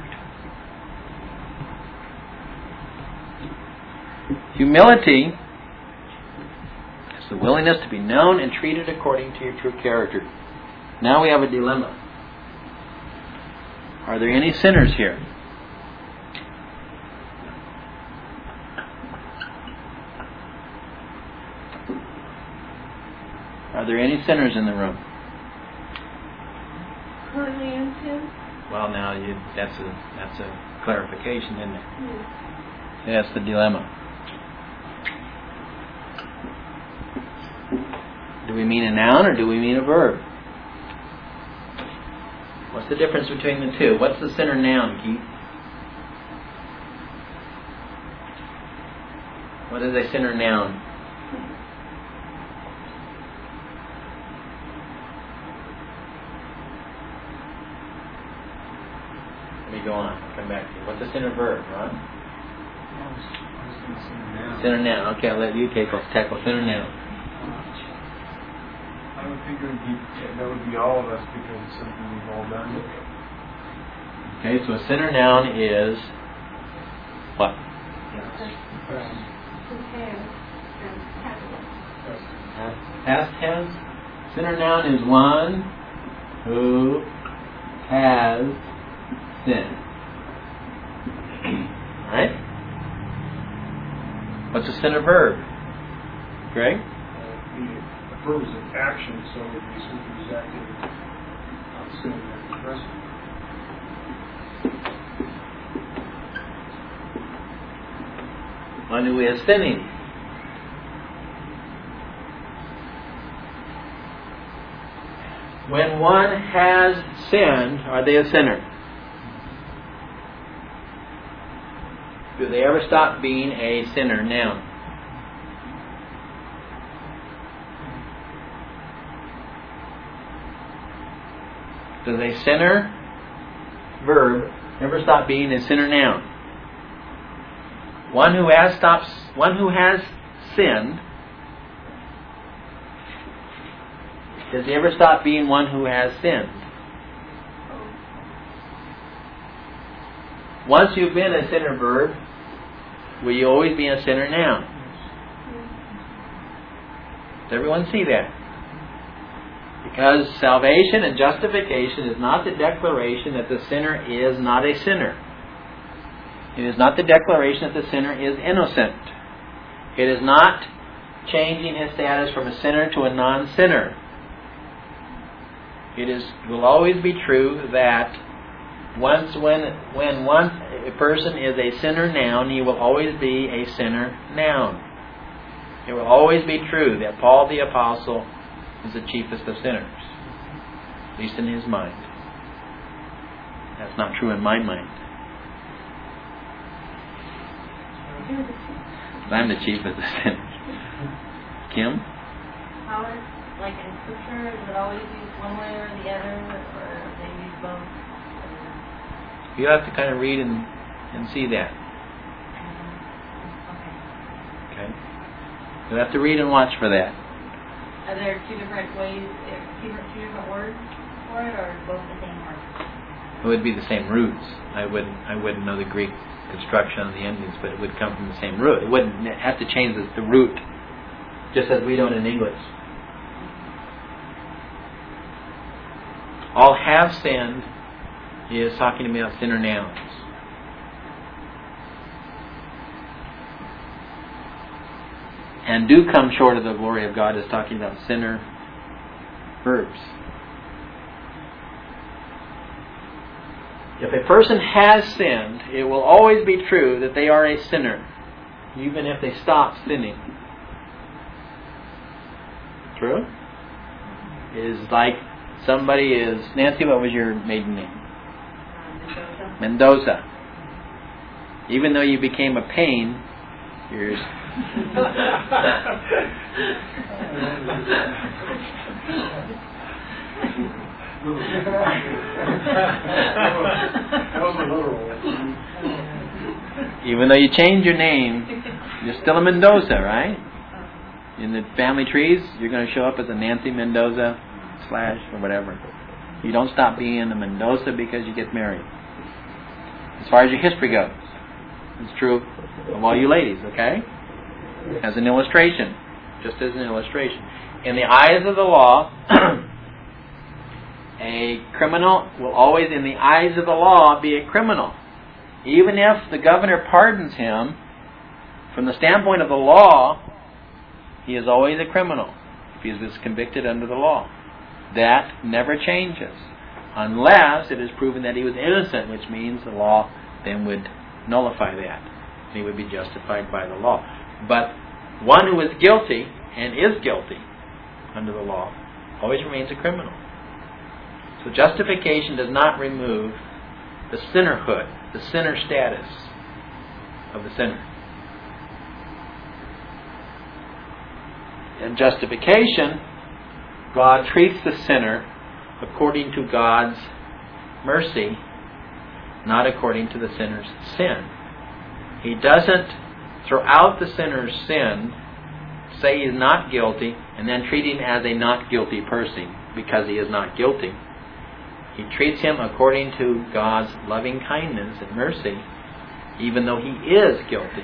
Humility is the willingness to be known and treated according to your true character. Now we have a dilemma. Are there any sinners here? Are there any sinners in the room? Currently in sin? Well, now you, that's a that's a clarification, isn't it? Yes. That's the dilemma. Do we mean a noun or do we mean a verb? What's the difference between the two? What's the sinner noun, Keith? What is a sinner noun? Let me go on. I'll come back to you. What's a sinner verb, Ron? Sinner noun. Okay, I'll let you tackle, tackle sinner noun. I would think it would be, that would be all of us because it's something we've all done. Okay, so a sinner noun is what? Past tense. Sinner noun is one who has sinned. Right? What's a sinner verb? Greg? The verb is an action, so it would be something who's acting on sin in the present. One who is sinning. When one has sinned, are they a sinner? Do they ever stop being a sinner now? Does a sinner verb ever stop being a sinner noun? One who has stopped, one who has sinned, does he ever stop being one who has sinned? Once you've been a sinner verb, will you always be a sinner noun? Does everyone see that? Because salvation and justification is not the declaration that the sinner is not a sinner. It is not the declaration that the sinner is innocent. It is not changing his status from a sinner to a non-sinner. It is will always be true that once when when one a person is a sinner noun, he will always be a sinner noun. It will always be true that Paul the Apostle is the chiefest of sinners, at least in his mind. That's not true in my mind. I'm the chiefest of sinners. Kim? How is, like in Scripture, is it always used one way or the other, or they use both? You have to kind of read and, and see that. Okay. Okay? You'll have to read and watch for that. Are there two different ways, two different, two different words for it, or both the same word? It would be the same roots. I wouldn't I wouldn't know the Greek construction of the endings, but it would come from the same root. It wouldn't have to change the, the root, just as we don't in English. All have sinned is talking about sinner nouns. And do come short of the glory of God is talking about sinner verbs. If a person has sinned, it will always be true that they are a sinner, even if they stop sinning. True? It is like somebody is... Nancy, what was your maiden name? Mendoza. Mendoza. Even though you became a pain, you're... Even though you change your name, you're still a Mendoza, right? In the family trees, you're going to show up as a Nancy Mendoza slash or whatever. You don't stop being a Mendoza because you get married. As far as your history goes, it's true of all you ladies, okay? As an illustration, just as an illustration. In the eyes of the law, a criminal will always, in the eyes of the law, be a criminal. Even if the governor pardons him, from the standpoint of the law, he is always a criminal if he is convicted under the law. That never changes, unless it is proven that he was innocent, which means the law then would nullify that. He would be justified by the law. But one who is guilty, and is guilty under the law, always remains a criminal. So justification does not remove the sinnerhood, the sinner status of the sinner. In justification, God treats the sinner according to God's mercy, not according to the sinner's sin. He doesn't throw out the sinner's sin, say he's not guilty, and then treat him as a not guilty person because he is not guilty. He treats him according to God's loving kindness and mercy, even though he is guilty.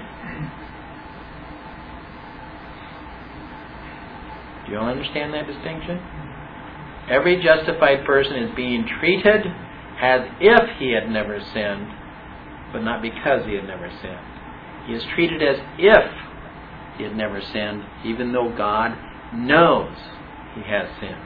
Do you all understand that distinction? Every justified person is being treated as if he had never sinned, but not because he had never sinned. He is treated as if he had never sinned, even though God knows he has sinned.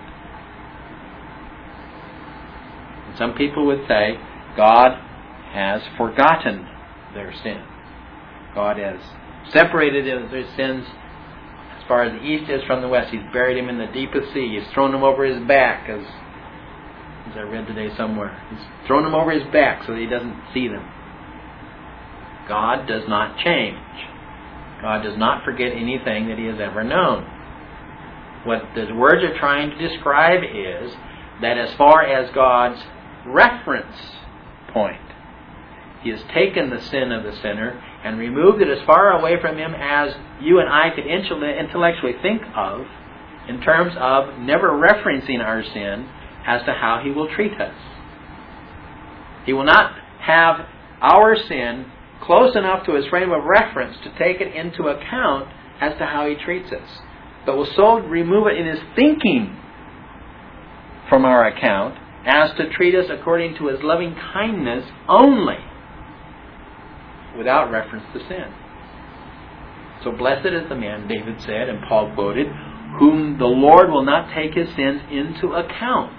And some people would say God has forgotten their sin. God has separated their sins as far as the east is from the west. He's buried him in the deepest sea. He's thrown him over his back, as, as I read today somewhere. He's thrown him over his back so that he doesn't see them. God does not change. God does not forget anything that He has ever known. What the words are trying to describe is that as far as God's reference point, He has taken the sin of the sinner and removed it as far away from him as you and I could intellectually think of, in terms of never referencing our sin as to how He will treat us. He will not have our sin close enough to His frame of reference to take it into account as to how He treats us, but will so remove it in His thinking from our account as to treat us according to His loving kindness only, without reference to sin. So blessed is the man, David said, and Paul quoted, whom the Lord will not take his sins into account.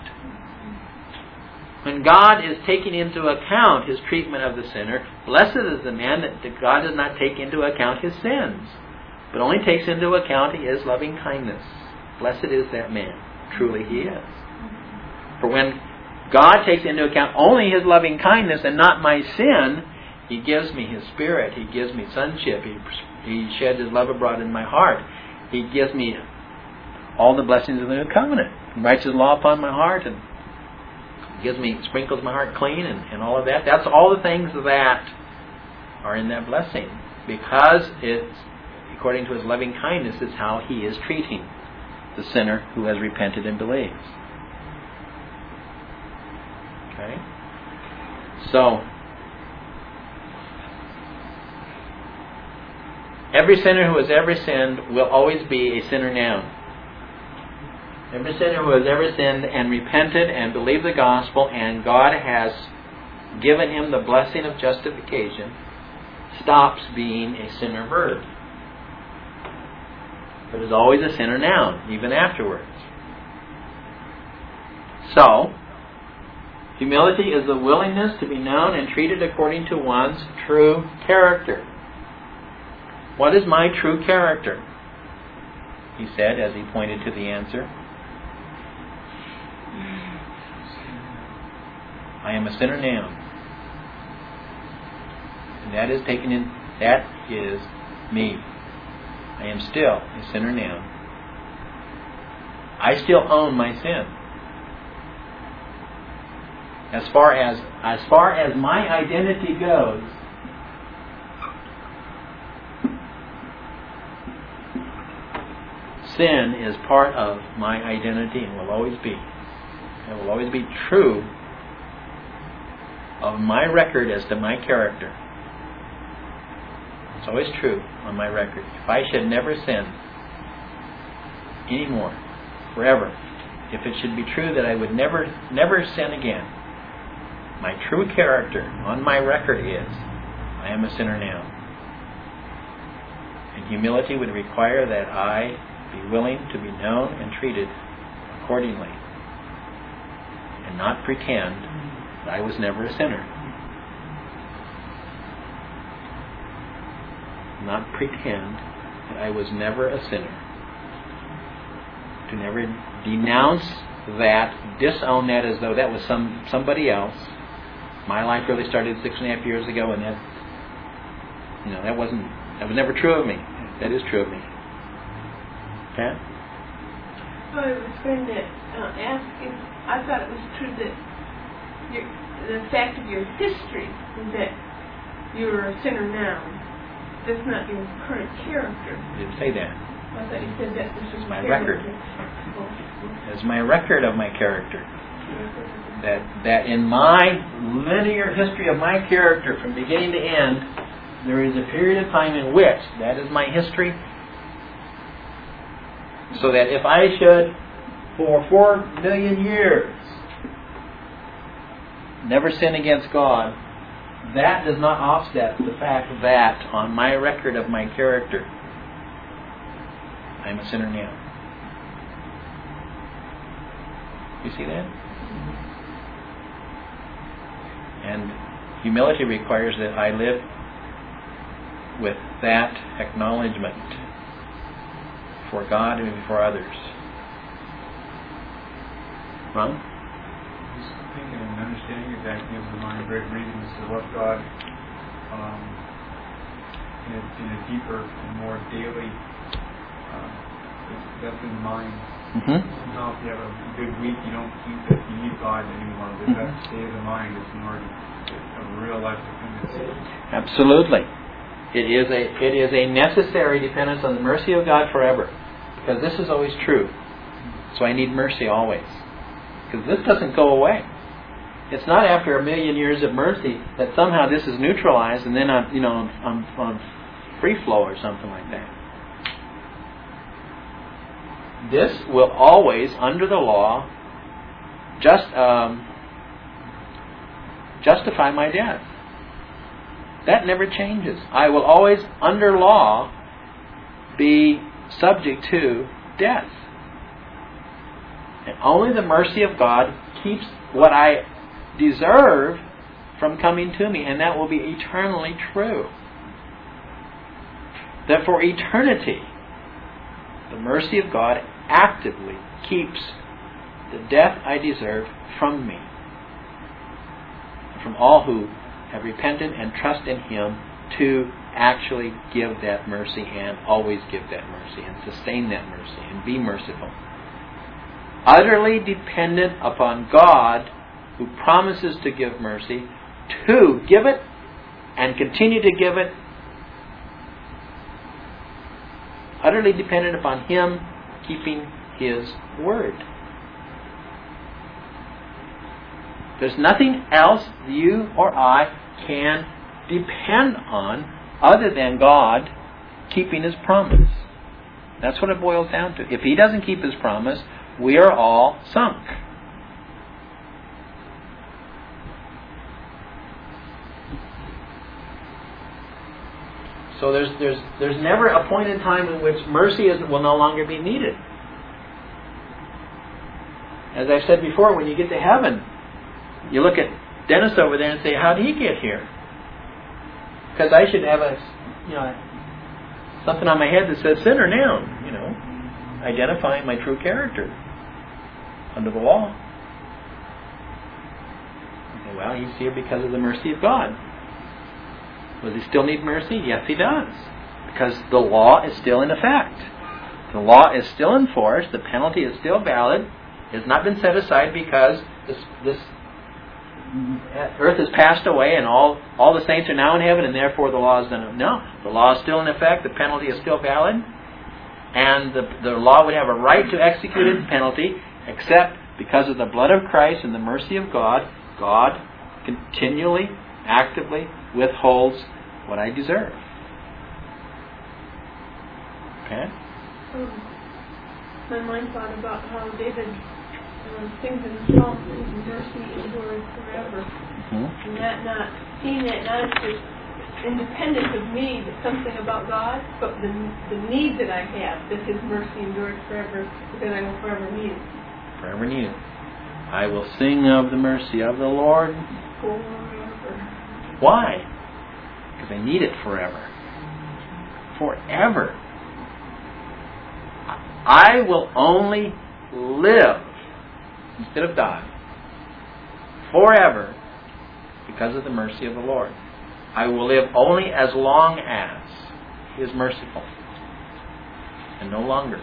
When God is taking into account His treatment of the sinner, blessed is the man that God does not take into account his sins, but only takes into account His loving kindness. Blessed is that man. Truly he is. For when God takes into account only His loving kindness and not my sin, He gives me His Spirit. He gives me sonship. He, he sheds His love abroad in my heart. He gives me all the blessings of the new covenant. He writes His law upon my heart and gives me, sprinkles my heart clean and, and all of that. That's all the things that are in that blessing, because it's according to His loving kindness is how He is treating the sinner who has repented and believes. Okay? So, every sinner who has ever sinned will always be a sinner now. Every sinner who has ever sinned and repented and believed the gospel, and God has given him the blessing of justification, stops being a sinner verb, but is always a sinner noun, even afterwards. So, humility is the willingness to be known and treated according to one's true character. What is my true character? He said as he pointed to the answer. I am a sinner now. And that is taken in, that is me. I am still a sinner now. I still own my sin. As far as, as far as my identity goes, sin is part of my identity and will always be. It will always be true of my record as to my character. It's always true on my record. If I should never sin anymore, forever, if it should be true that I would never, never sin again, my true character on my record is, I am a sinner now. And humility would require that I be willing to be known and treated accordingly, and not pretend that I was never a sinner. Not pretend that I was never a sinner. To never denounce that, disown that as though that was some somebody else. My life really started six and a half years ago, and that, you know, that wasn't, that was never true of me. That is true of me. Okay? Well, I was going to uh, ask if I thought it was true that your, the fact of your history is that you're a sinner now. That's not your current character. I didn't say that. I thought you said that this was my character. record. It's my record of my character. That that in my linear history of my character from beginning to end, there is a period of time in which that is my history. So that if I should, for four million years, never sin against God, that does not offset the fact that on my record of my character, I'm a sinner now. You see that? And humility requires that I live with that acknowledgement for God and for others. Ron? Just thinking and understanding that that gives the mind great reasons to love God um, in, a, in a deeper and more daily, uh, that's in the mind. Mm-hmm. Somehow if you have a good week, you don't think that you need God anymore, but Mm-hmm. that state of the mind is more of a real life dependency. Absolutely. It is a it is a necessary dependence on the mercy of God forever. Because this is always true. So I need mercy always. Because this doesn't go away. It's not after a million years of mercy that somehow this is neutralized and then on, you know, on, on free flow or something like that. This will always, under the law, just um, justify my death. That never changes. I will always, under law, be subject to death. And only the mercy of God keeps what I deserve from coming to me, and that will be eternally true. That for eternity, the mercy of God actively keeps the death I deserve from me, from all who have repented and trust in Him to actually give that mercy and always give that mercy and sustain that mercy and be merciful. Utterly dependent upon God, who promises to give mercy, to give it and continue to give it. Utterly dependent upon Him keeping His word. There's nothing else you or I can depend on other than God keeping His promise. That's what it boils down to. If He doesn't keep His promise, we are all sunk. So there's there's there's never a point in time in which mercy is, will no longer be needed. As I've said before, when you get to heaven, you look at Dennis over there and say, "How did he get here?" Because I should have a, you know, something on my head that says "sinner" now, you know, identifying my true character under the law. Okay, well, he's here because of the mercy of God. Does he still need mercy? Yes, he does. Because the law is still in effect. The law is still in force. The penalty is still valid. It has not been set aside because this, this earth has passed away and all, all the saints are now in heaven and therefore the law is done. No, the law is still in effect. The penalty is still valid. And the, the law would have a right to execute its penalty, except because of the blood of Christ and the mercy of God, God continually, actively withholds what I deserve. Okay? Um, my mind thought about how David um, sings in the Psalms that His mercy endures forever. Mm-hmm. And that not, seeing that not as just independent of me, but something about God, but the, the need that I have, that His mercy endures forever, because I will forever need it. Forever need it. I will sing of the mercy of the Lord. Forever. Why? Because I need it forever. Forever. I will only live instead of die forever because of the mercy of the Lord. I will live only as long as He is merciful and no longer.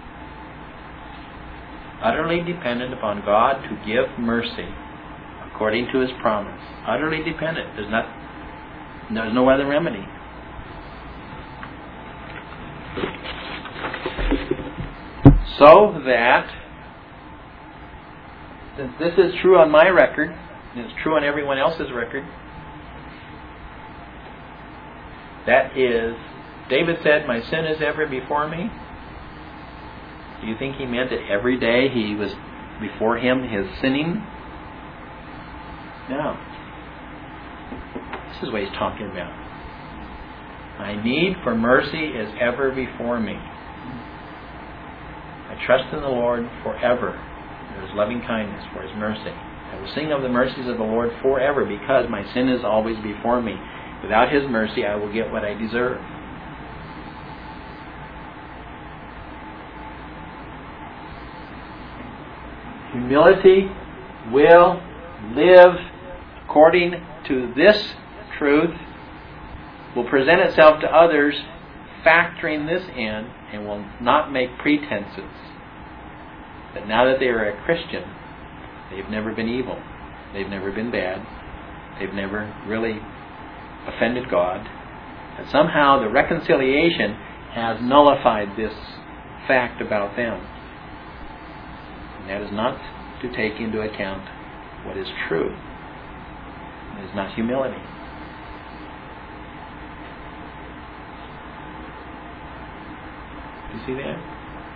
Utterly dependent upon God to give mercy according to His promise. Utterly dependent. There's not, there's no other remedy. So that, since this is true on my record, and it's true on everyone else's record, that is, David said, "My sin is ever before me." Do you think he meant that every day he was before him his sinning? No. This is what he's talking about. My need for mercy is ever before me. I trust in the Lord forever, for His loving kindness, for His mercy. I will sing of the mercies of the Lord forever, because my sin is always before me. Without His mercy, I will get what I deserve. Humility will live according to this truth, will present itself to others factoring this in, and will not make pretenses that now that they are a Christian, they've never been evil, they've never been bad, they've never really offended God, that somehow the reconciliation has nullified this fact about them. And that is not to take into account what is true. It is not humility. Do you see that?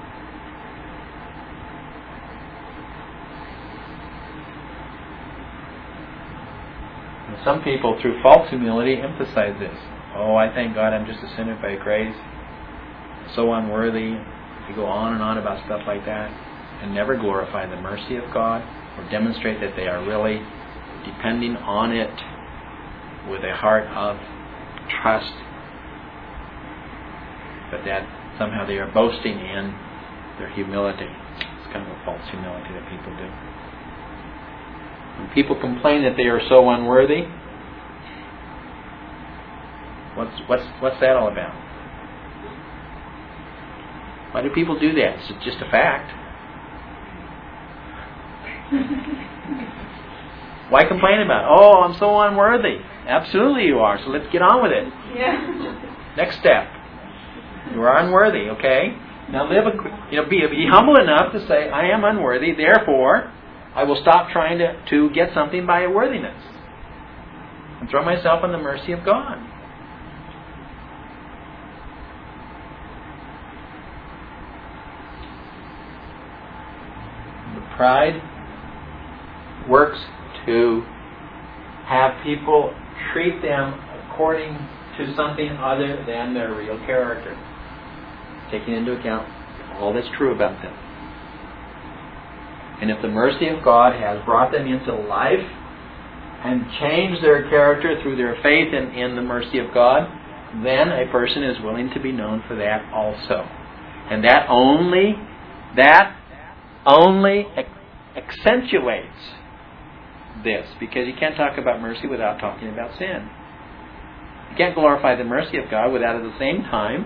And some people, through false humility, emphasize this. Oh, I thank God I'm just a sinner by grace. So unworthy. They go on and on about stuff like that, and never glorify the mercy of God or demonstrate that they are really depending on it with a heart of trust, but that somehow they are boasting in their humility. It's kind of a false humility that people do. When people complain that they are so unworthy, what's what's what's that all about? Why do people do that? It's just a fact. Why complain about it? Oh, I'm so unworthy. Absolutely you are, so let's get on with it. Yeah. Next step. You are unworthy, okay? Now live a, you know, be, be humble enough to say, I am unworthy, therefore I will stop trying to, to get something by worthiness and throw myself on the mercy of God. The pride works to have people treat them according to something other than their real character, taking into account all that's true about them. And if the mercy of God has brought them into life and changed their character through their faith in, in the mercy of God, then a person is willing to be known for that also. And that only, that only accentuates this, because you can't talk about mercy without talking about sin. You can't glorify the mercy of God without at the same time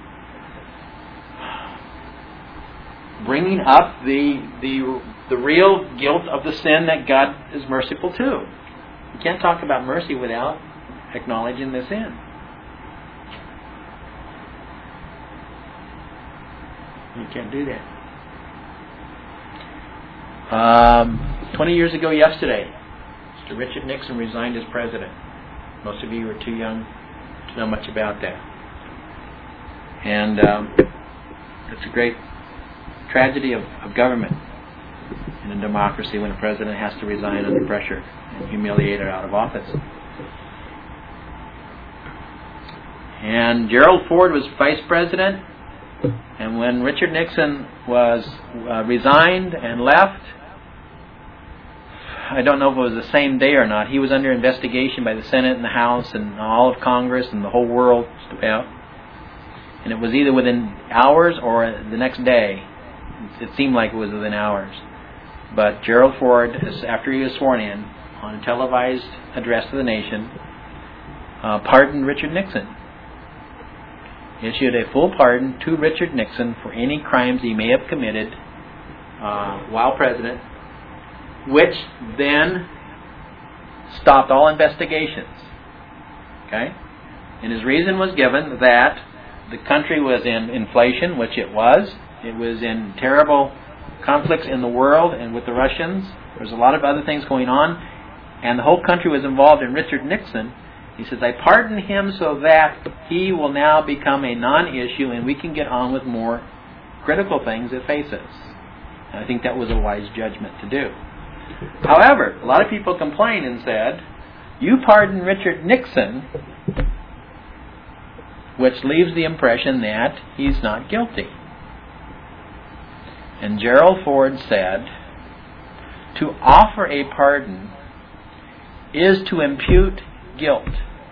bringing up the the the real guilt of the sin that God is merciful to. You can't talk about mercy without acknowledging the sin. You can't do that. Um, Twenty years ago yesterday, Mister Richard Nixon resigned as president. Most of you are too young to know much about that. And um, it's a great tragedy of, of government in a democracy when a president has to resign under pressure and humiliated out of office. And Gerald Ford was vice president, and when Richard Nixon was uh, resigned and left, I don't know if it was the same day or not, he was under investigation by the Senate and the House and all of Congress and the whole world just about. And it was either within hours or the next day. It seemed like it was within hours. But Gerald Ford, after he was sworn in, on a televised address to the nation, uh, pardoned Richard Nixon. He issued a full pardon to Richard Nixon for any crimes he may have committed uh, while president, which then stopped all investigations. Okay? And his reason was given that the country was in inflation, which it was. It was in terrible conflicts in the world and with the Russians. There was a lot of other things going on, and the whole country was involved in Richard Nixon. He says, I pardon him so that he will now become a non-issue and we can get on with more critical things that face us. And I think that was a wise judgment to do. However, a lot of people complained and said, you pardon Richard Nixon, which leaves the impression that he's not guilty. And Gerald Ford said, to offer a pardon is to impute guilt.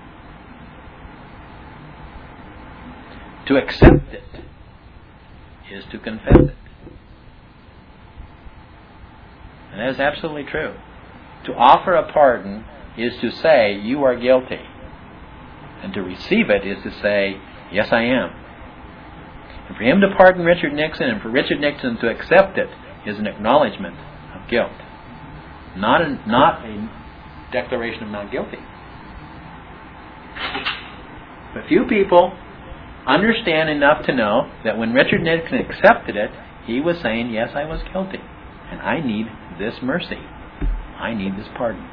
To accept it is to confess it. And that is absolutely true. To offer a pardon is to say, you are guilty. And to receive it is to say, yes, I am. And for him to pardon Richard Nixon and for Richard Nixon to accept it is an acknowledgement of guilt. Not a, not a declaration of not guilty. But few people understand enough to know that when Richard Nixon accepted it, he was saying, yes, I was guilty. And I need this mercy. I need this pardon.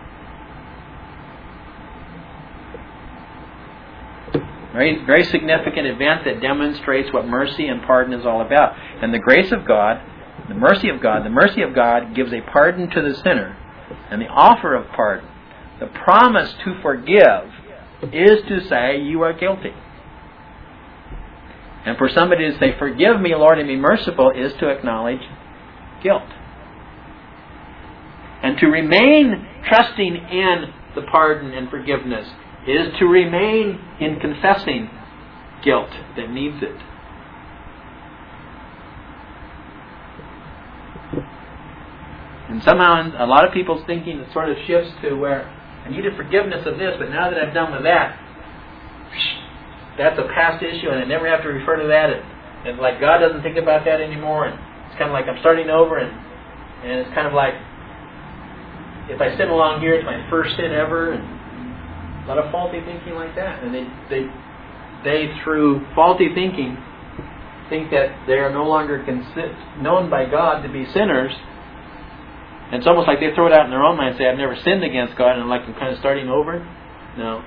Very, very significant event that demonstrates what mercy and pardon is all about. And the grace of God, the mercy of God, the mercy of God gives a pardon to the sinner. And the offer of pardon, the promise to forgive, is to say, you are guilty. And for somebody to say, forgive me, Lord, and be merciful, is to acknowledge guilt. And to remain trusting in the pardon and forgiveness is to remain in confessing guilt that needs it. And somehow a lot of people's thinking sort of shifts to where I needed forgiveness of this, but now that I'm done with that, that's a past issue and I never have to refer to that. And, and like God doesn't think about that anymore. And it's kind of like I'm starting over, and, and it's kind of like if I sin along here, it's my first sin ever. And a lot of faulty thinking like that. And they, they, they through faulty thinking, think that they are no longer consi- known by God to be sinners. And it's almost like they throw it out in their own mind and say, I've never sinned against God, and like I'm kind of starting over. No.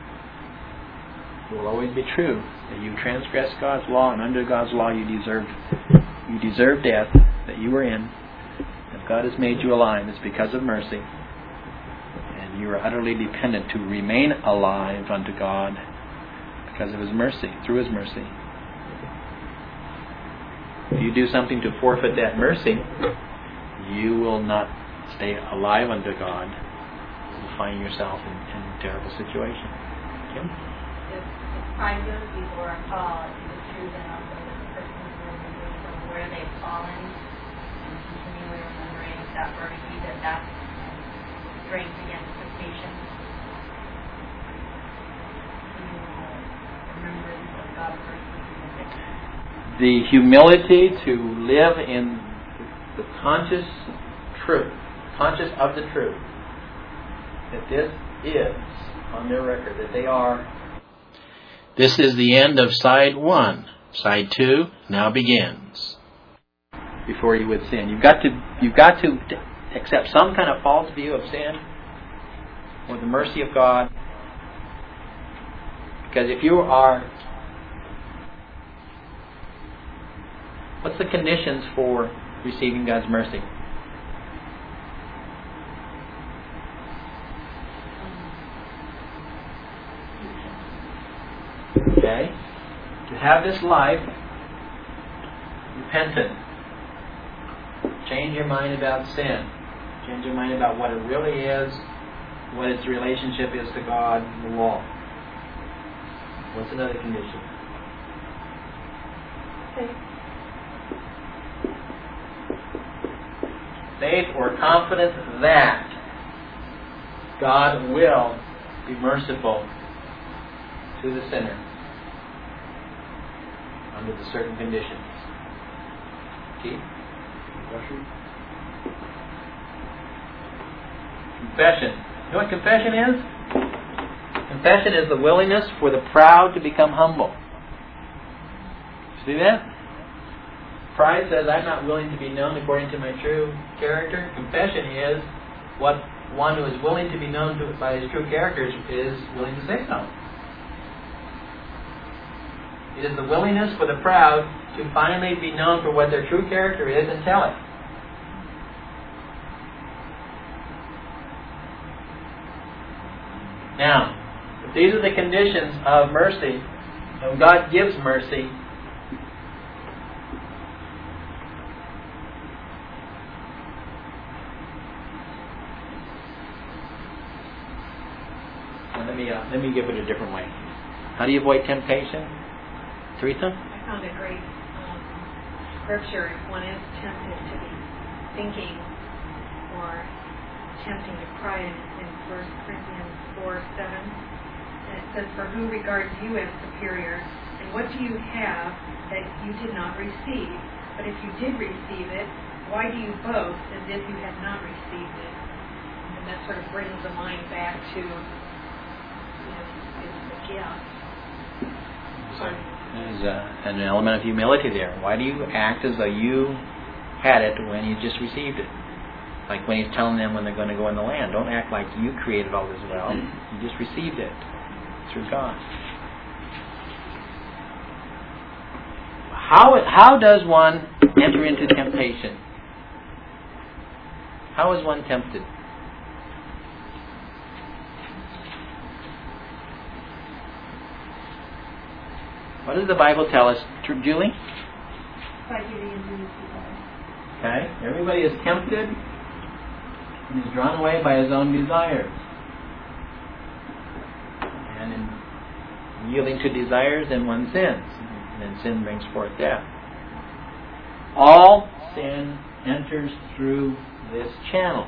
It will always be true that you transgressed God's law, and under God's law you deserved you deserve death that you were in. If God has made you alive, it's because of mercy. And you are utterly dependent to remain alive unto God because of His mercy, through His mercy. If you do something to forfeit that mercy, you will not stay alive unto God. You will find yourself in, in a terrible situation. Kim? If five of those people are called, it's true then also that the person is moving from where they've fallen and continually remembering that mercy, that that's strength against temptation. Remembrance of God's mercy. The humility to live in the conscious truth, conscious of the truth, that this is on their record, that they are. This is the end of side one. Side two now begins. Before you would sin, you've got to you've got to accept some kind of false view of sin or the mercy of God, because if you are, what's the conditions for receiving God's mercy? Okay? To have this life repentant. Change your mind about sin. Change your mind about what it really is, what its relationship is to God and the law. What's another condition? Faith. Faith or confidence that God will be merciful to the sinner under the certain conditions. Keith? Confession. Confession. You know what confession is? Confession is the willingness for the proud to become humble. See that? Pride says, I'm not willing to be known according to my true character. Confession is what one who is willing to be known to, by his true character is willing to say so. It is the willingness for the proud to finally be known for what their true character is and tell it. Now, if these are the conditions of mercy, and God gives mercy, Let me uh, let me give it a different way. How do you avoid temptation, Teresa? I found a great um, scripture. If one is tempted to be thinking for attempting to pry in, in First Corinthians four seven. And it says, "For who regards you as superior? And what do you have that you did not receive? But if you did receive it, why do you boast as if you had not received it?" And that sort of brings the mind back to, you know, it's the gift. So there's a, an element of humility there. Why do you act as though you had it when you just received it? Like when he's telling them when they're going to go in the land, don't act like you created all this wealth. You just received it through God. How how does one enter into temptation? How is one tempted? What does the Bible tell us, Julie? By giving in to desire. Okay, everybody is tempted and is drawn away by his own desires. And in yielding to desires, then one sins. And then sin brings forth death. All sin enters through this channel.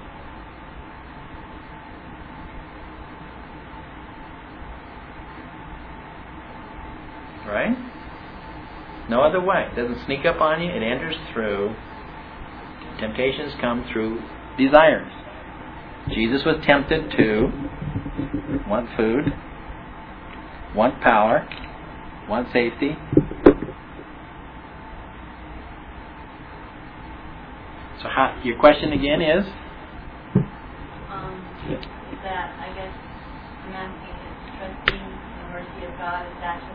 Right? No other way. It doesn't sneak up on you. It enters through. Temptations come through desires. Jesus was tempted to want food, want power, want safety. So how, your question again is? Um, that I guess I'm asking is trusting the mercy of God, is that just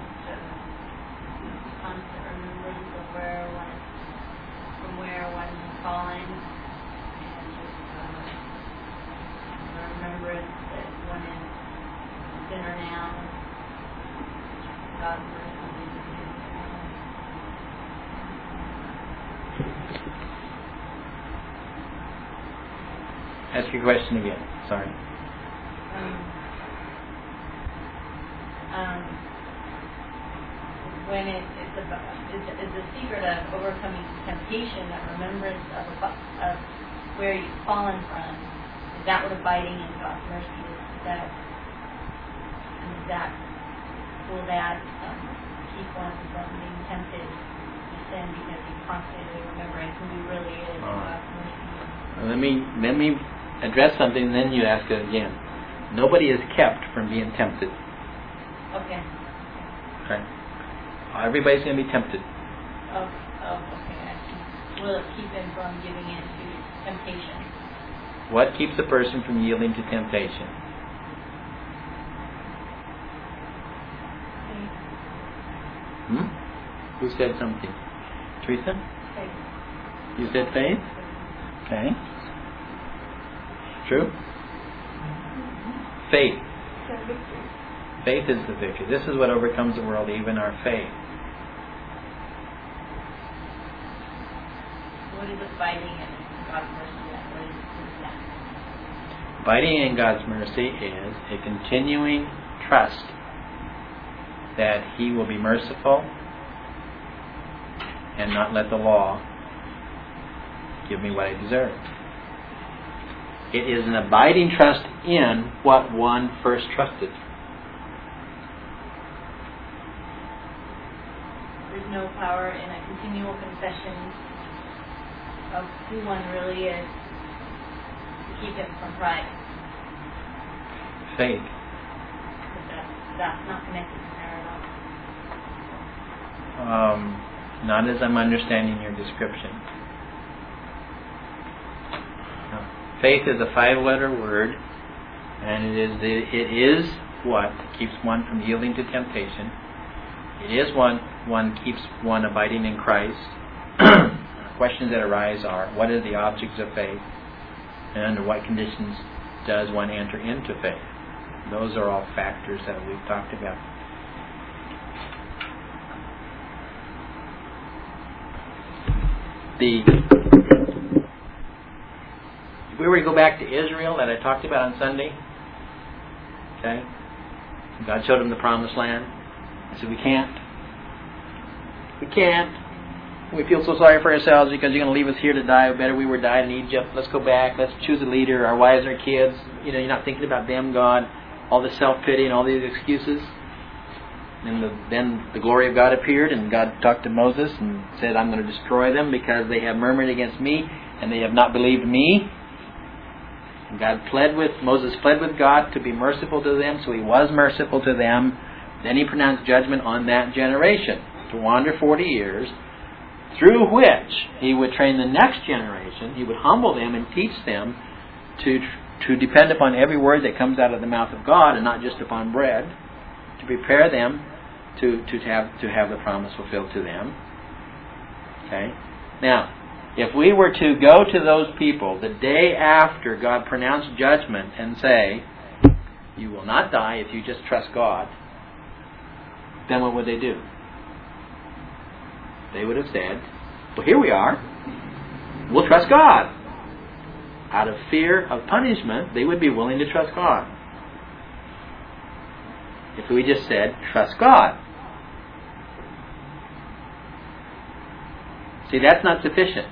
a constant remembrance of where one, from where one is fallen, and just uh, a remembrance that one is a sinner now, God's mercy. Ask your question again. Sorry. Um, um, when it, it's about, is, is the secret of overcoming temptation, that remembrance of, of where you've fallen from, is that what abiding in God's mercy is? Is that, and is that, will that um, keep one from being tempted to sin because he's constantly remembering who he really is, oh. God's mercy? Let me let me address something, and then you ask it again. Nobody is kept from being tempted. Okay. Okay. Everybody's going to be tempted. Oh, oh, okay. I see. Will it keep him from giving in to temptation? What keeps a person from yielding to temptation? Faith. Hmm? Who said something? Teresa? Faith. You said faith? Okay. True? Faith. Faith is the victory. This is what overcomes the world, even our faith. What is abiding in God's mercy? What is, what is that? Abiding in God's mercy is a continuing trust that He will be merciful and not let the law give me what I deserve. It is an abiding trust in what one first trusted. There's no power in a continual confession of who one really is to keep him from pride. Faith. But that's, that's not connected to prayer at all. Um, not as I'm understanding your description. Faith is a five-letter word, and it is the, it is what keeps one from yielding to temptation. It is one one keeps one abiding in Christ. Questions that arise are: what are the objects of faith, and under what conditions does one enter into faith? Those are all factors that we've talked about. The If we were to go back to Israel that I talked about on Sunday, okay, God showed them the promised land. I said, we can't. We can't. We feel so sorry for ourselves because you're going to leave us here to die. Better we were died in Egypt. Let's go back. Let's choose a leader. Our wives and our kids. You know, you're not thinking about them, God. All this self-pity and all these excuses. And the, then the glory of God appeared, and God talked to Moses and said, I'm going to destroy them because they have murmured against me and they have not believed me. And God pled with, Moses pled with God to be merciful to them, so he was merciful to them. Then he pronounced judgment on that generation to wander forty years, through which he would train the next generation. He would humble them and teach them to to depend upon every word that comes out of the mouth of God and not just upon bread, to prepare them to, to have to have the promise fulfilled to them. Okay? Now, if we were to go to those people the day after God pronounced judgment and say, you will not die if you just trust God, then what would they do? They would have said, well, here we are. We'll trust God. Out of fear of punishment, they would be willing to trust God. If we just said, trust God. See, that's not sufficient.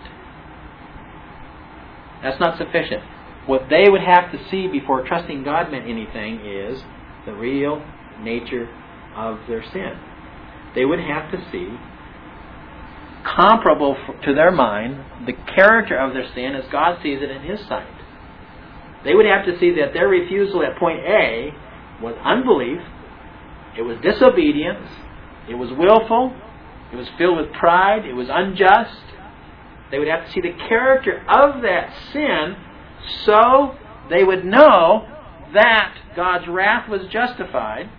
That's not sufficient. What they would have to see before trusting God meant anything is the real nature of their sin. They would have to see, comparable to their mind, the character of their sin as God sees it in His sight. They would have to see that their refusal at point A was unbelief, it was disobedience, it was willful, it was filled with pride, it was unjust. They would have to see the character of that sin so they would know that God's wrath was justified,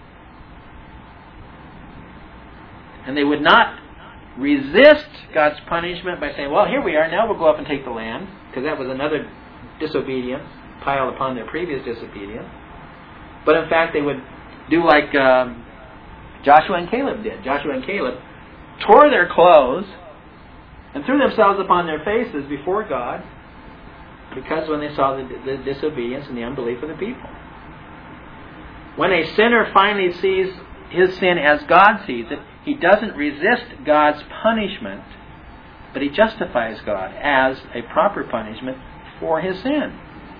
and they would not resist God's punishment by saying, well, here we are, now we'll go up and take the land, because that was another disobedience piled upon their previous disobedience. But in fact, they would do like um, Joshua and Caleb did. Joshua and Caleb tore their clothes and threw themselves upon their faces before God, because when they saw the, the disobedience and the unbelief of the people. When a sinner finally sees his sin as God sees it, he doesn't resist God's punishment, but he justifies God as a proper punishment for his sin.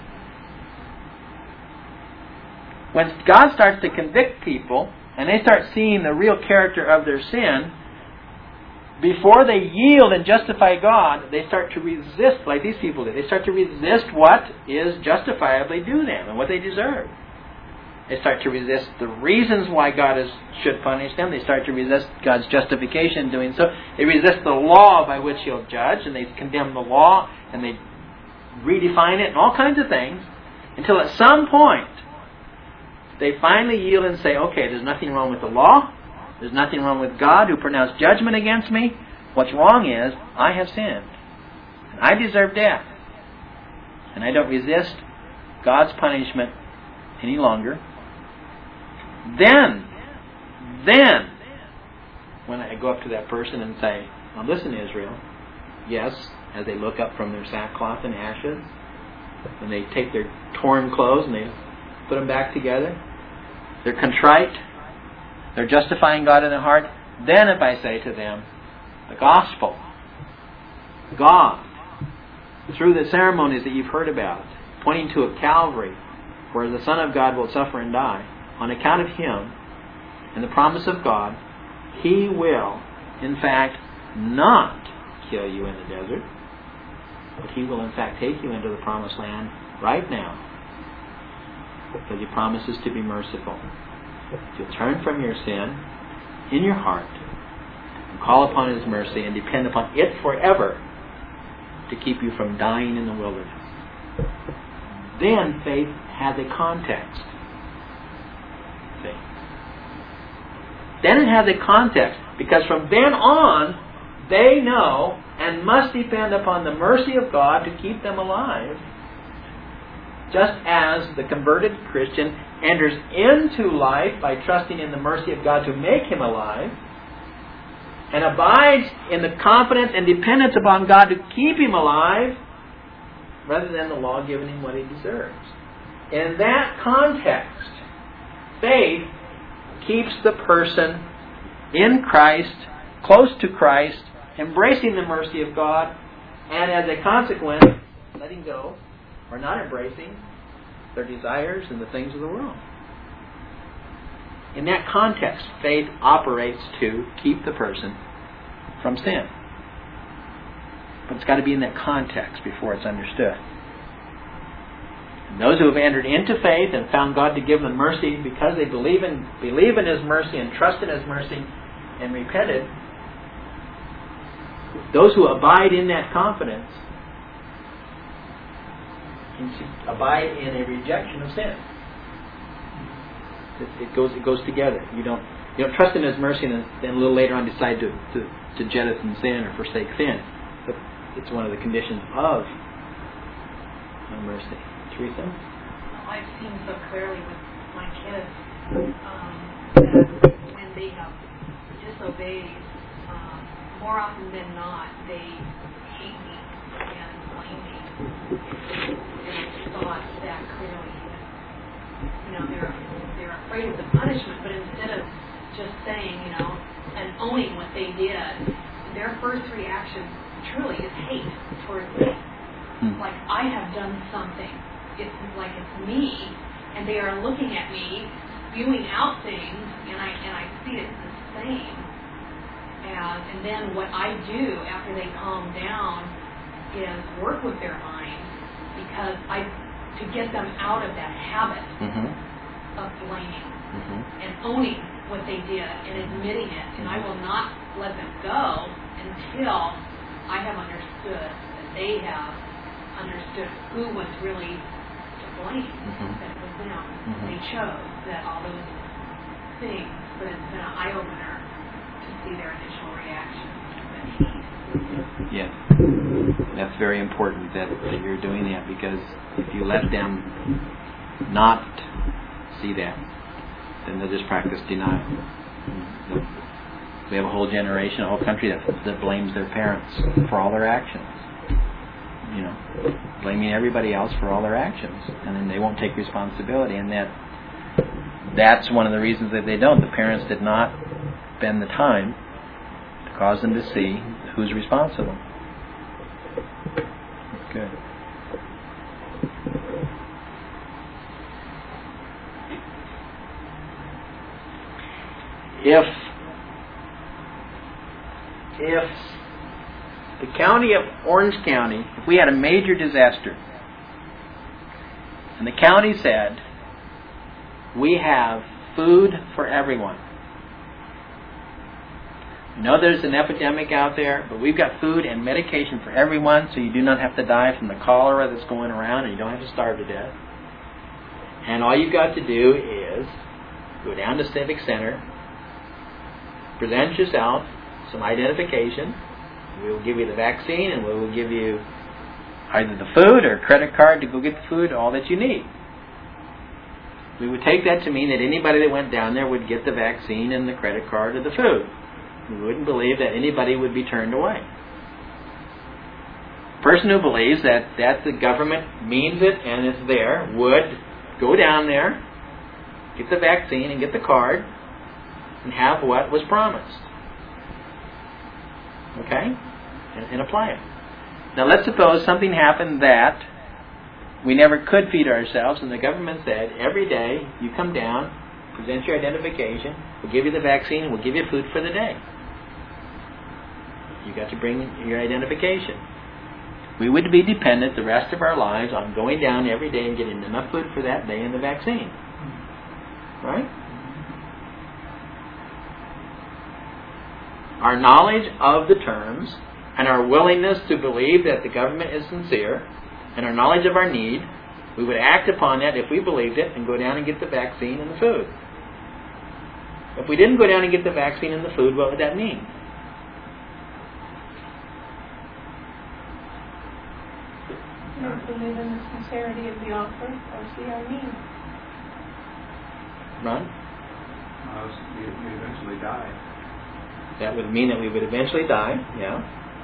When God starts to convict people, and they start seeing the real character of their sin, before they yield and justify God, they start to resist, like these people did. They start to resist what is justifiably due them and what they deserve. They start to resist the reasons why God is, should punish them. They start to resist God's justification in doing so. They resist the law by which He'll judge, and they condemn the law, and they redefine it, and all kinds of things, until at some point they finally yield and say, okay, there's nothing wrong with the law. There's nothing wrong with God who pronounced judgment against me. What's wrong is I have sinned, and I deserve death, and I don't resist God's punishment any longer. Then, then, when I go up to that person and say, now listen, Israel, yes, as they look up from their sackcloth and ashes, when they take their torn clothes and they put them back together, they're contrite, they're justifying God in their heart. Then if I say to them, the gospel, God, through the ceremonies that you've heard about, pointing to a Calvary, where the Son of God will suffer and die, on account of Him and the promise of God, He will, in fact, not kill you in the desert, but He will, in fact, take you into the promised land right now, because He promises to be merciful. If you'll turn from your sin in your heart and call upon His mercy and depend upon it forever to keep you from dying in the wilderness, then faith has a context. See? Then it has a context, because from then on they know and must depend upon the mercy of God to keep them alive, just as the converted Christian enters into life by trusting in the mercy of God to make him alive, and abides in the confidence and dependence upon God to keep him alive, rather than the law giving him what he deserves. In that context, faith keeps the person in Christ, close to Christ, embracing the mercy of God, and as a consequence, letting go or not embracing their desires and the things of the world. In that context, faith operates to keep the person from sin. But it's got to be in that context before it's understood. And those who have entered into faith and found God to give them mercy because they believe in believe in His mercy and trust in His mercy and repented, those who abide in that confidence can abide in a rejection of sin. It, it goes it goes together. You don't you don't trust in His mercy and then a little later on decide to, to, to jettison sin or forsake sin. But it's one of the conditions of mercy. Teresa? I've seen so clearly with my kids um, that when they have disobeyed, um, more often than not, they hate me and blame me. And I saw that clearly. You know, they're they're afraid of the punishment, but instead of just saying, you know, and owning what they did, their first reaction truly is hate towards me. Hmm. Like I have done something. It's like it's me, and they are looking at me, spewing out things, and I and I see it's the same. And and then what I do after they calm down is work with their mind, because I to get them out of that habit mm-hmm. of blaming mm-hmm. and owning what they did and admitting it, and I will not let them go until I have understood that they have understood who was really to blame, mm-hmm. that it was them. Mm-hmm. They chose that all those things, but it's been an eye-opener to see their initial reaction. Yes, that's very important that, that you're doing that, because if you let them not see that, then they'll just practice denial. We have a whole generation, a whole country that, that blames their parents for all their actions. You know, blaming everybody else for all their actions, and then they won't take responsibility. And that that's one of the reasons that they don't. The parents did not spend the time to cause them to see who's responsible. Good. If if the county of Orange County, if we had a major disaster, and the county said, we have food for everyone. I know there's an epidemic out there, but we've got food and medication for everyone, so you do not have to die from the cholera that's going around, and you don't have to starve to death. And all you've got to do is go down to Civic Center, present yourself, some identification. We will give you the vaccine, and we will give you either the food or a credit card to go get the food, all that you need. We would take that to mean that anybody that went down there would get the vaccine and the credit card or the food. We wouldn't believe that anybody would be turned away. A person who believes that, that the government means it and it's there would go down there, get the vaccine and get the card, and have what was promised. Okay? And, and apply it. Now let's suppose something happened that we never could feed ourselves, and the government said, every day you come down, present your identification, we'll give you the vaccine, and we'll give you food for the day. You got to bring your identification. We would be dependent the rest of our lives on going down every day and getting enough food for that day and the vaccine. Right? Our knowledge of the terms and our willingness to believe that the government is sincere and our knowledge of our need, we would act upon that if we believed it and go down and get the vaccine and the food. If we didn't go down and get the vaccine and the food, what would that mean? Not believe in the sincerity of the offer or see our need. Ron? Uh, we, we eventually die. That would mean that we would eventually die, yeah.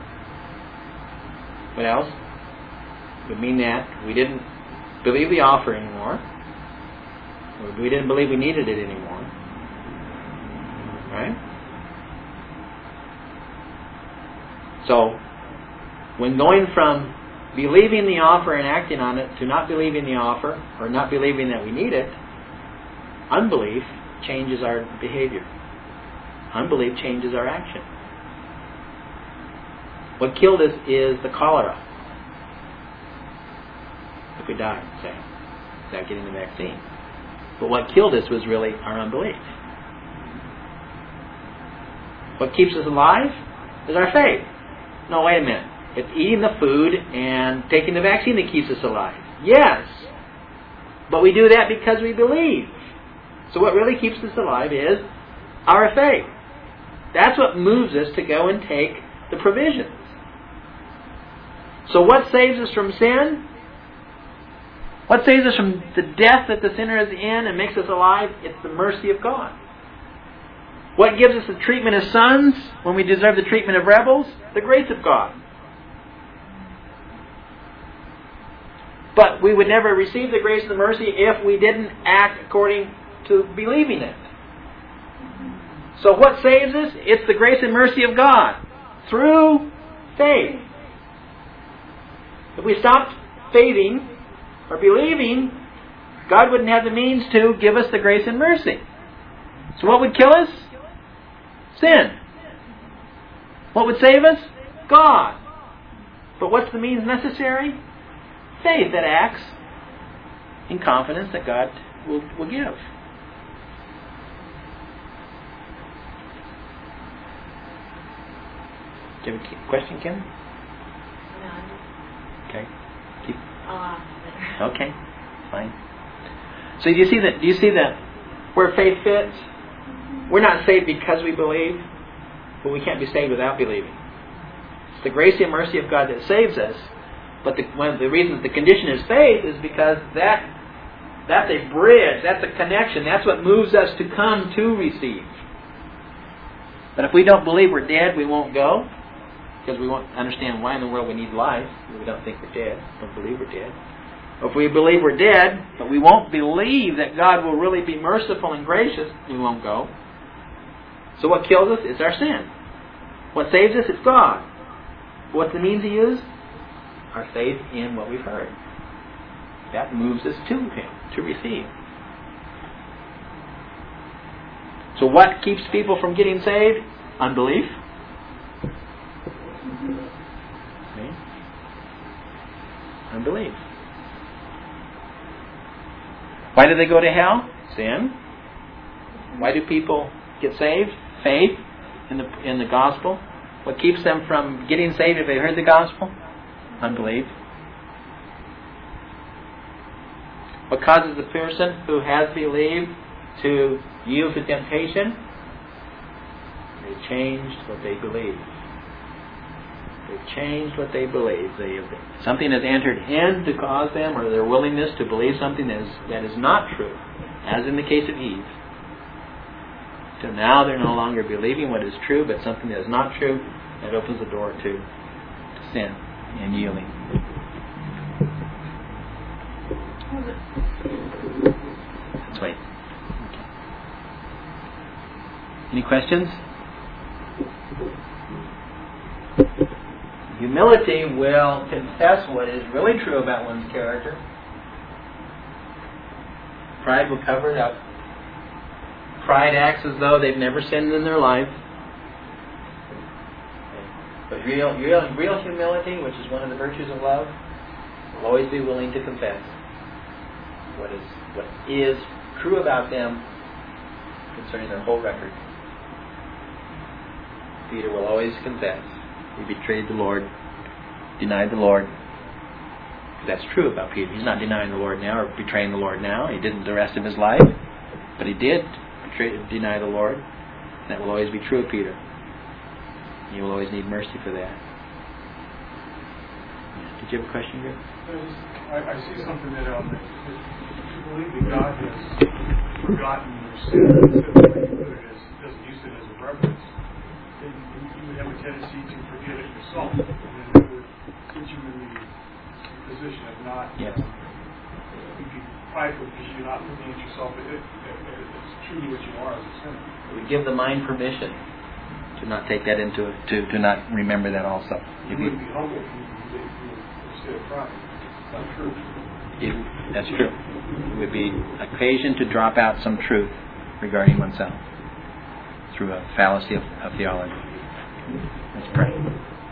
What else? It would mean that we didn't believe the offer anymore. Or we didn't believe we needed it anymore. Right? So, when going from believing the offer and acting on it to not believing the offer, or not believing that we need it, unbelief changes our behavior. Unbelief changes our action. What killed us is the cholera. If we died, say, without getting the vaccine. But what killed us was really our unbelief. What keeps us alive is our faith. No, wait a minute. It's eating the food and taking the vaccine that keeps us alive. Yes. But we do that because we believe. So what really keeps us alive is our faith. That's what moves us to go and take the provisions. So what saves us from sin? What saves us from the death that the sinner is in and makes us alive? It's the mercy of God. What gives us the treatment of sons when we deserve the treatment of rebels? The grace of God. But we would never receive the grace and the mercy if we didn't act according to believing it. So what saves us? It's the grace and mercy of God through faith. If we stopped faithing or believing, God wouldn't have the means to give us the grace and mercy. So what would kill us? Sin. What would save us? God. But what's the means necessary? Faith that acts in confidence that God will, will give. Do you have a question, Kim? None. Okay. Keep. Uh, Okay. Fine. So do you see that? Do you see that where faith fits? We're not saved because we believe, but we can't be saved without believing. It's the grace and mercy of God that saves us. But the, one of the reasons the condition is faith is because that that's a bridge, that's a connection, that's what moves us to come to receive. But if we don't believe we're dead, we won't go, because we won't understand why in the world we need life. We don't think we're dead, don't believe we're dead. If we believe we're dead, but we won't believe that God will really be merciful and gracious, we won't go. So what kills us is our sin. What saves us is God. What's the means He used? Our faith in what we've heard. That moves us to Him, to receive. So what keeps people from getting saved? Unbelief. Okay. Unbelief. Why do they go to hell? Sin. Why do people get saved? Faith in the in the gospel. What keeps them from getting saved if they heard the gospel? Unbelief. What causes the person who has believed to yield to temptation? They changed what they believed. They've changed what they believe. They have, something has entered in to cause them, or their willingness to believe something that is, that is not true, as in the case of Eve. So now they're no longer believing what is true, but something that is not true. That opens the door to, to sin and yielding. Let's wait. Okay. Any questions? Humility will confess what is really true about one's character. Pride will cover it up. Pride acts as though they've never sinned in their life. But real, real, real humility, which is one of the virtues of love, will always be willing to confess what is what is true about them concerning their whole record. Peter will always confess. He betrayed the Lord, denied the Lord. That's true about Peter. He's not denying the Lord now or betraying the Lord now. He didn't the rest of his life, but he did betray, deny the Lord. That will always be true of Peter. You will always need mercy for that. Yeah. Did you have a question here? I, I see something that um, if you believe that God has forgotten your sin, instead of the way you put it is, doesn't use it as a reference, then you would have a tendency to forget it yourself, and then that would put you in the position of not yes. um, you'd be prideful because you're not looking at yourself as, as truly what you are as a sinner. We give the mind permission to to not take that into to to not remember that also. You would be humble instead of pride. Not true. It, that's true. It would be occasion to drop out some truth regarding oneself through a fallacy of, of theology. Let's pray.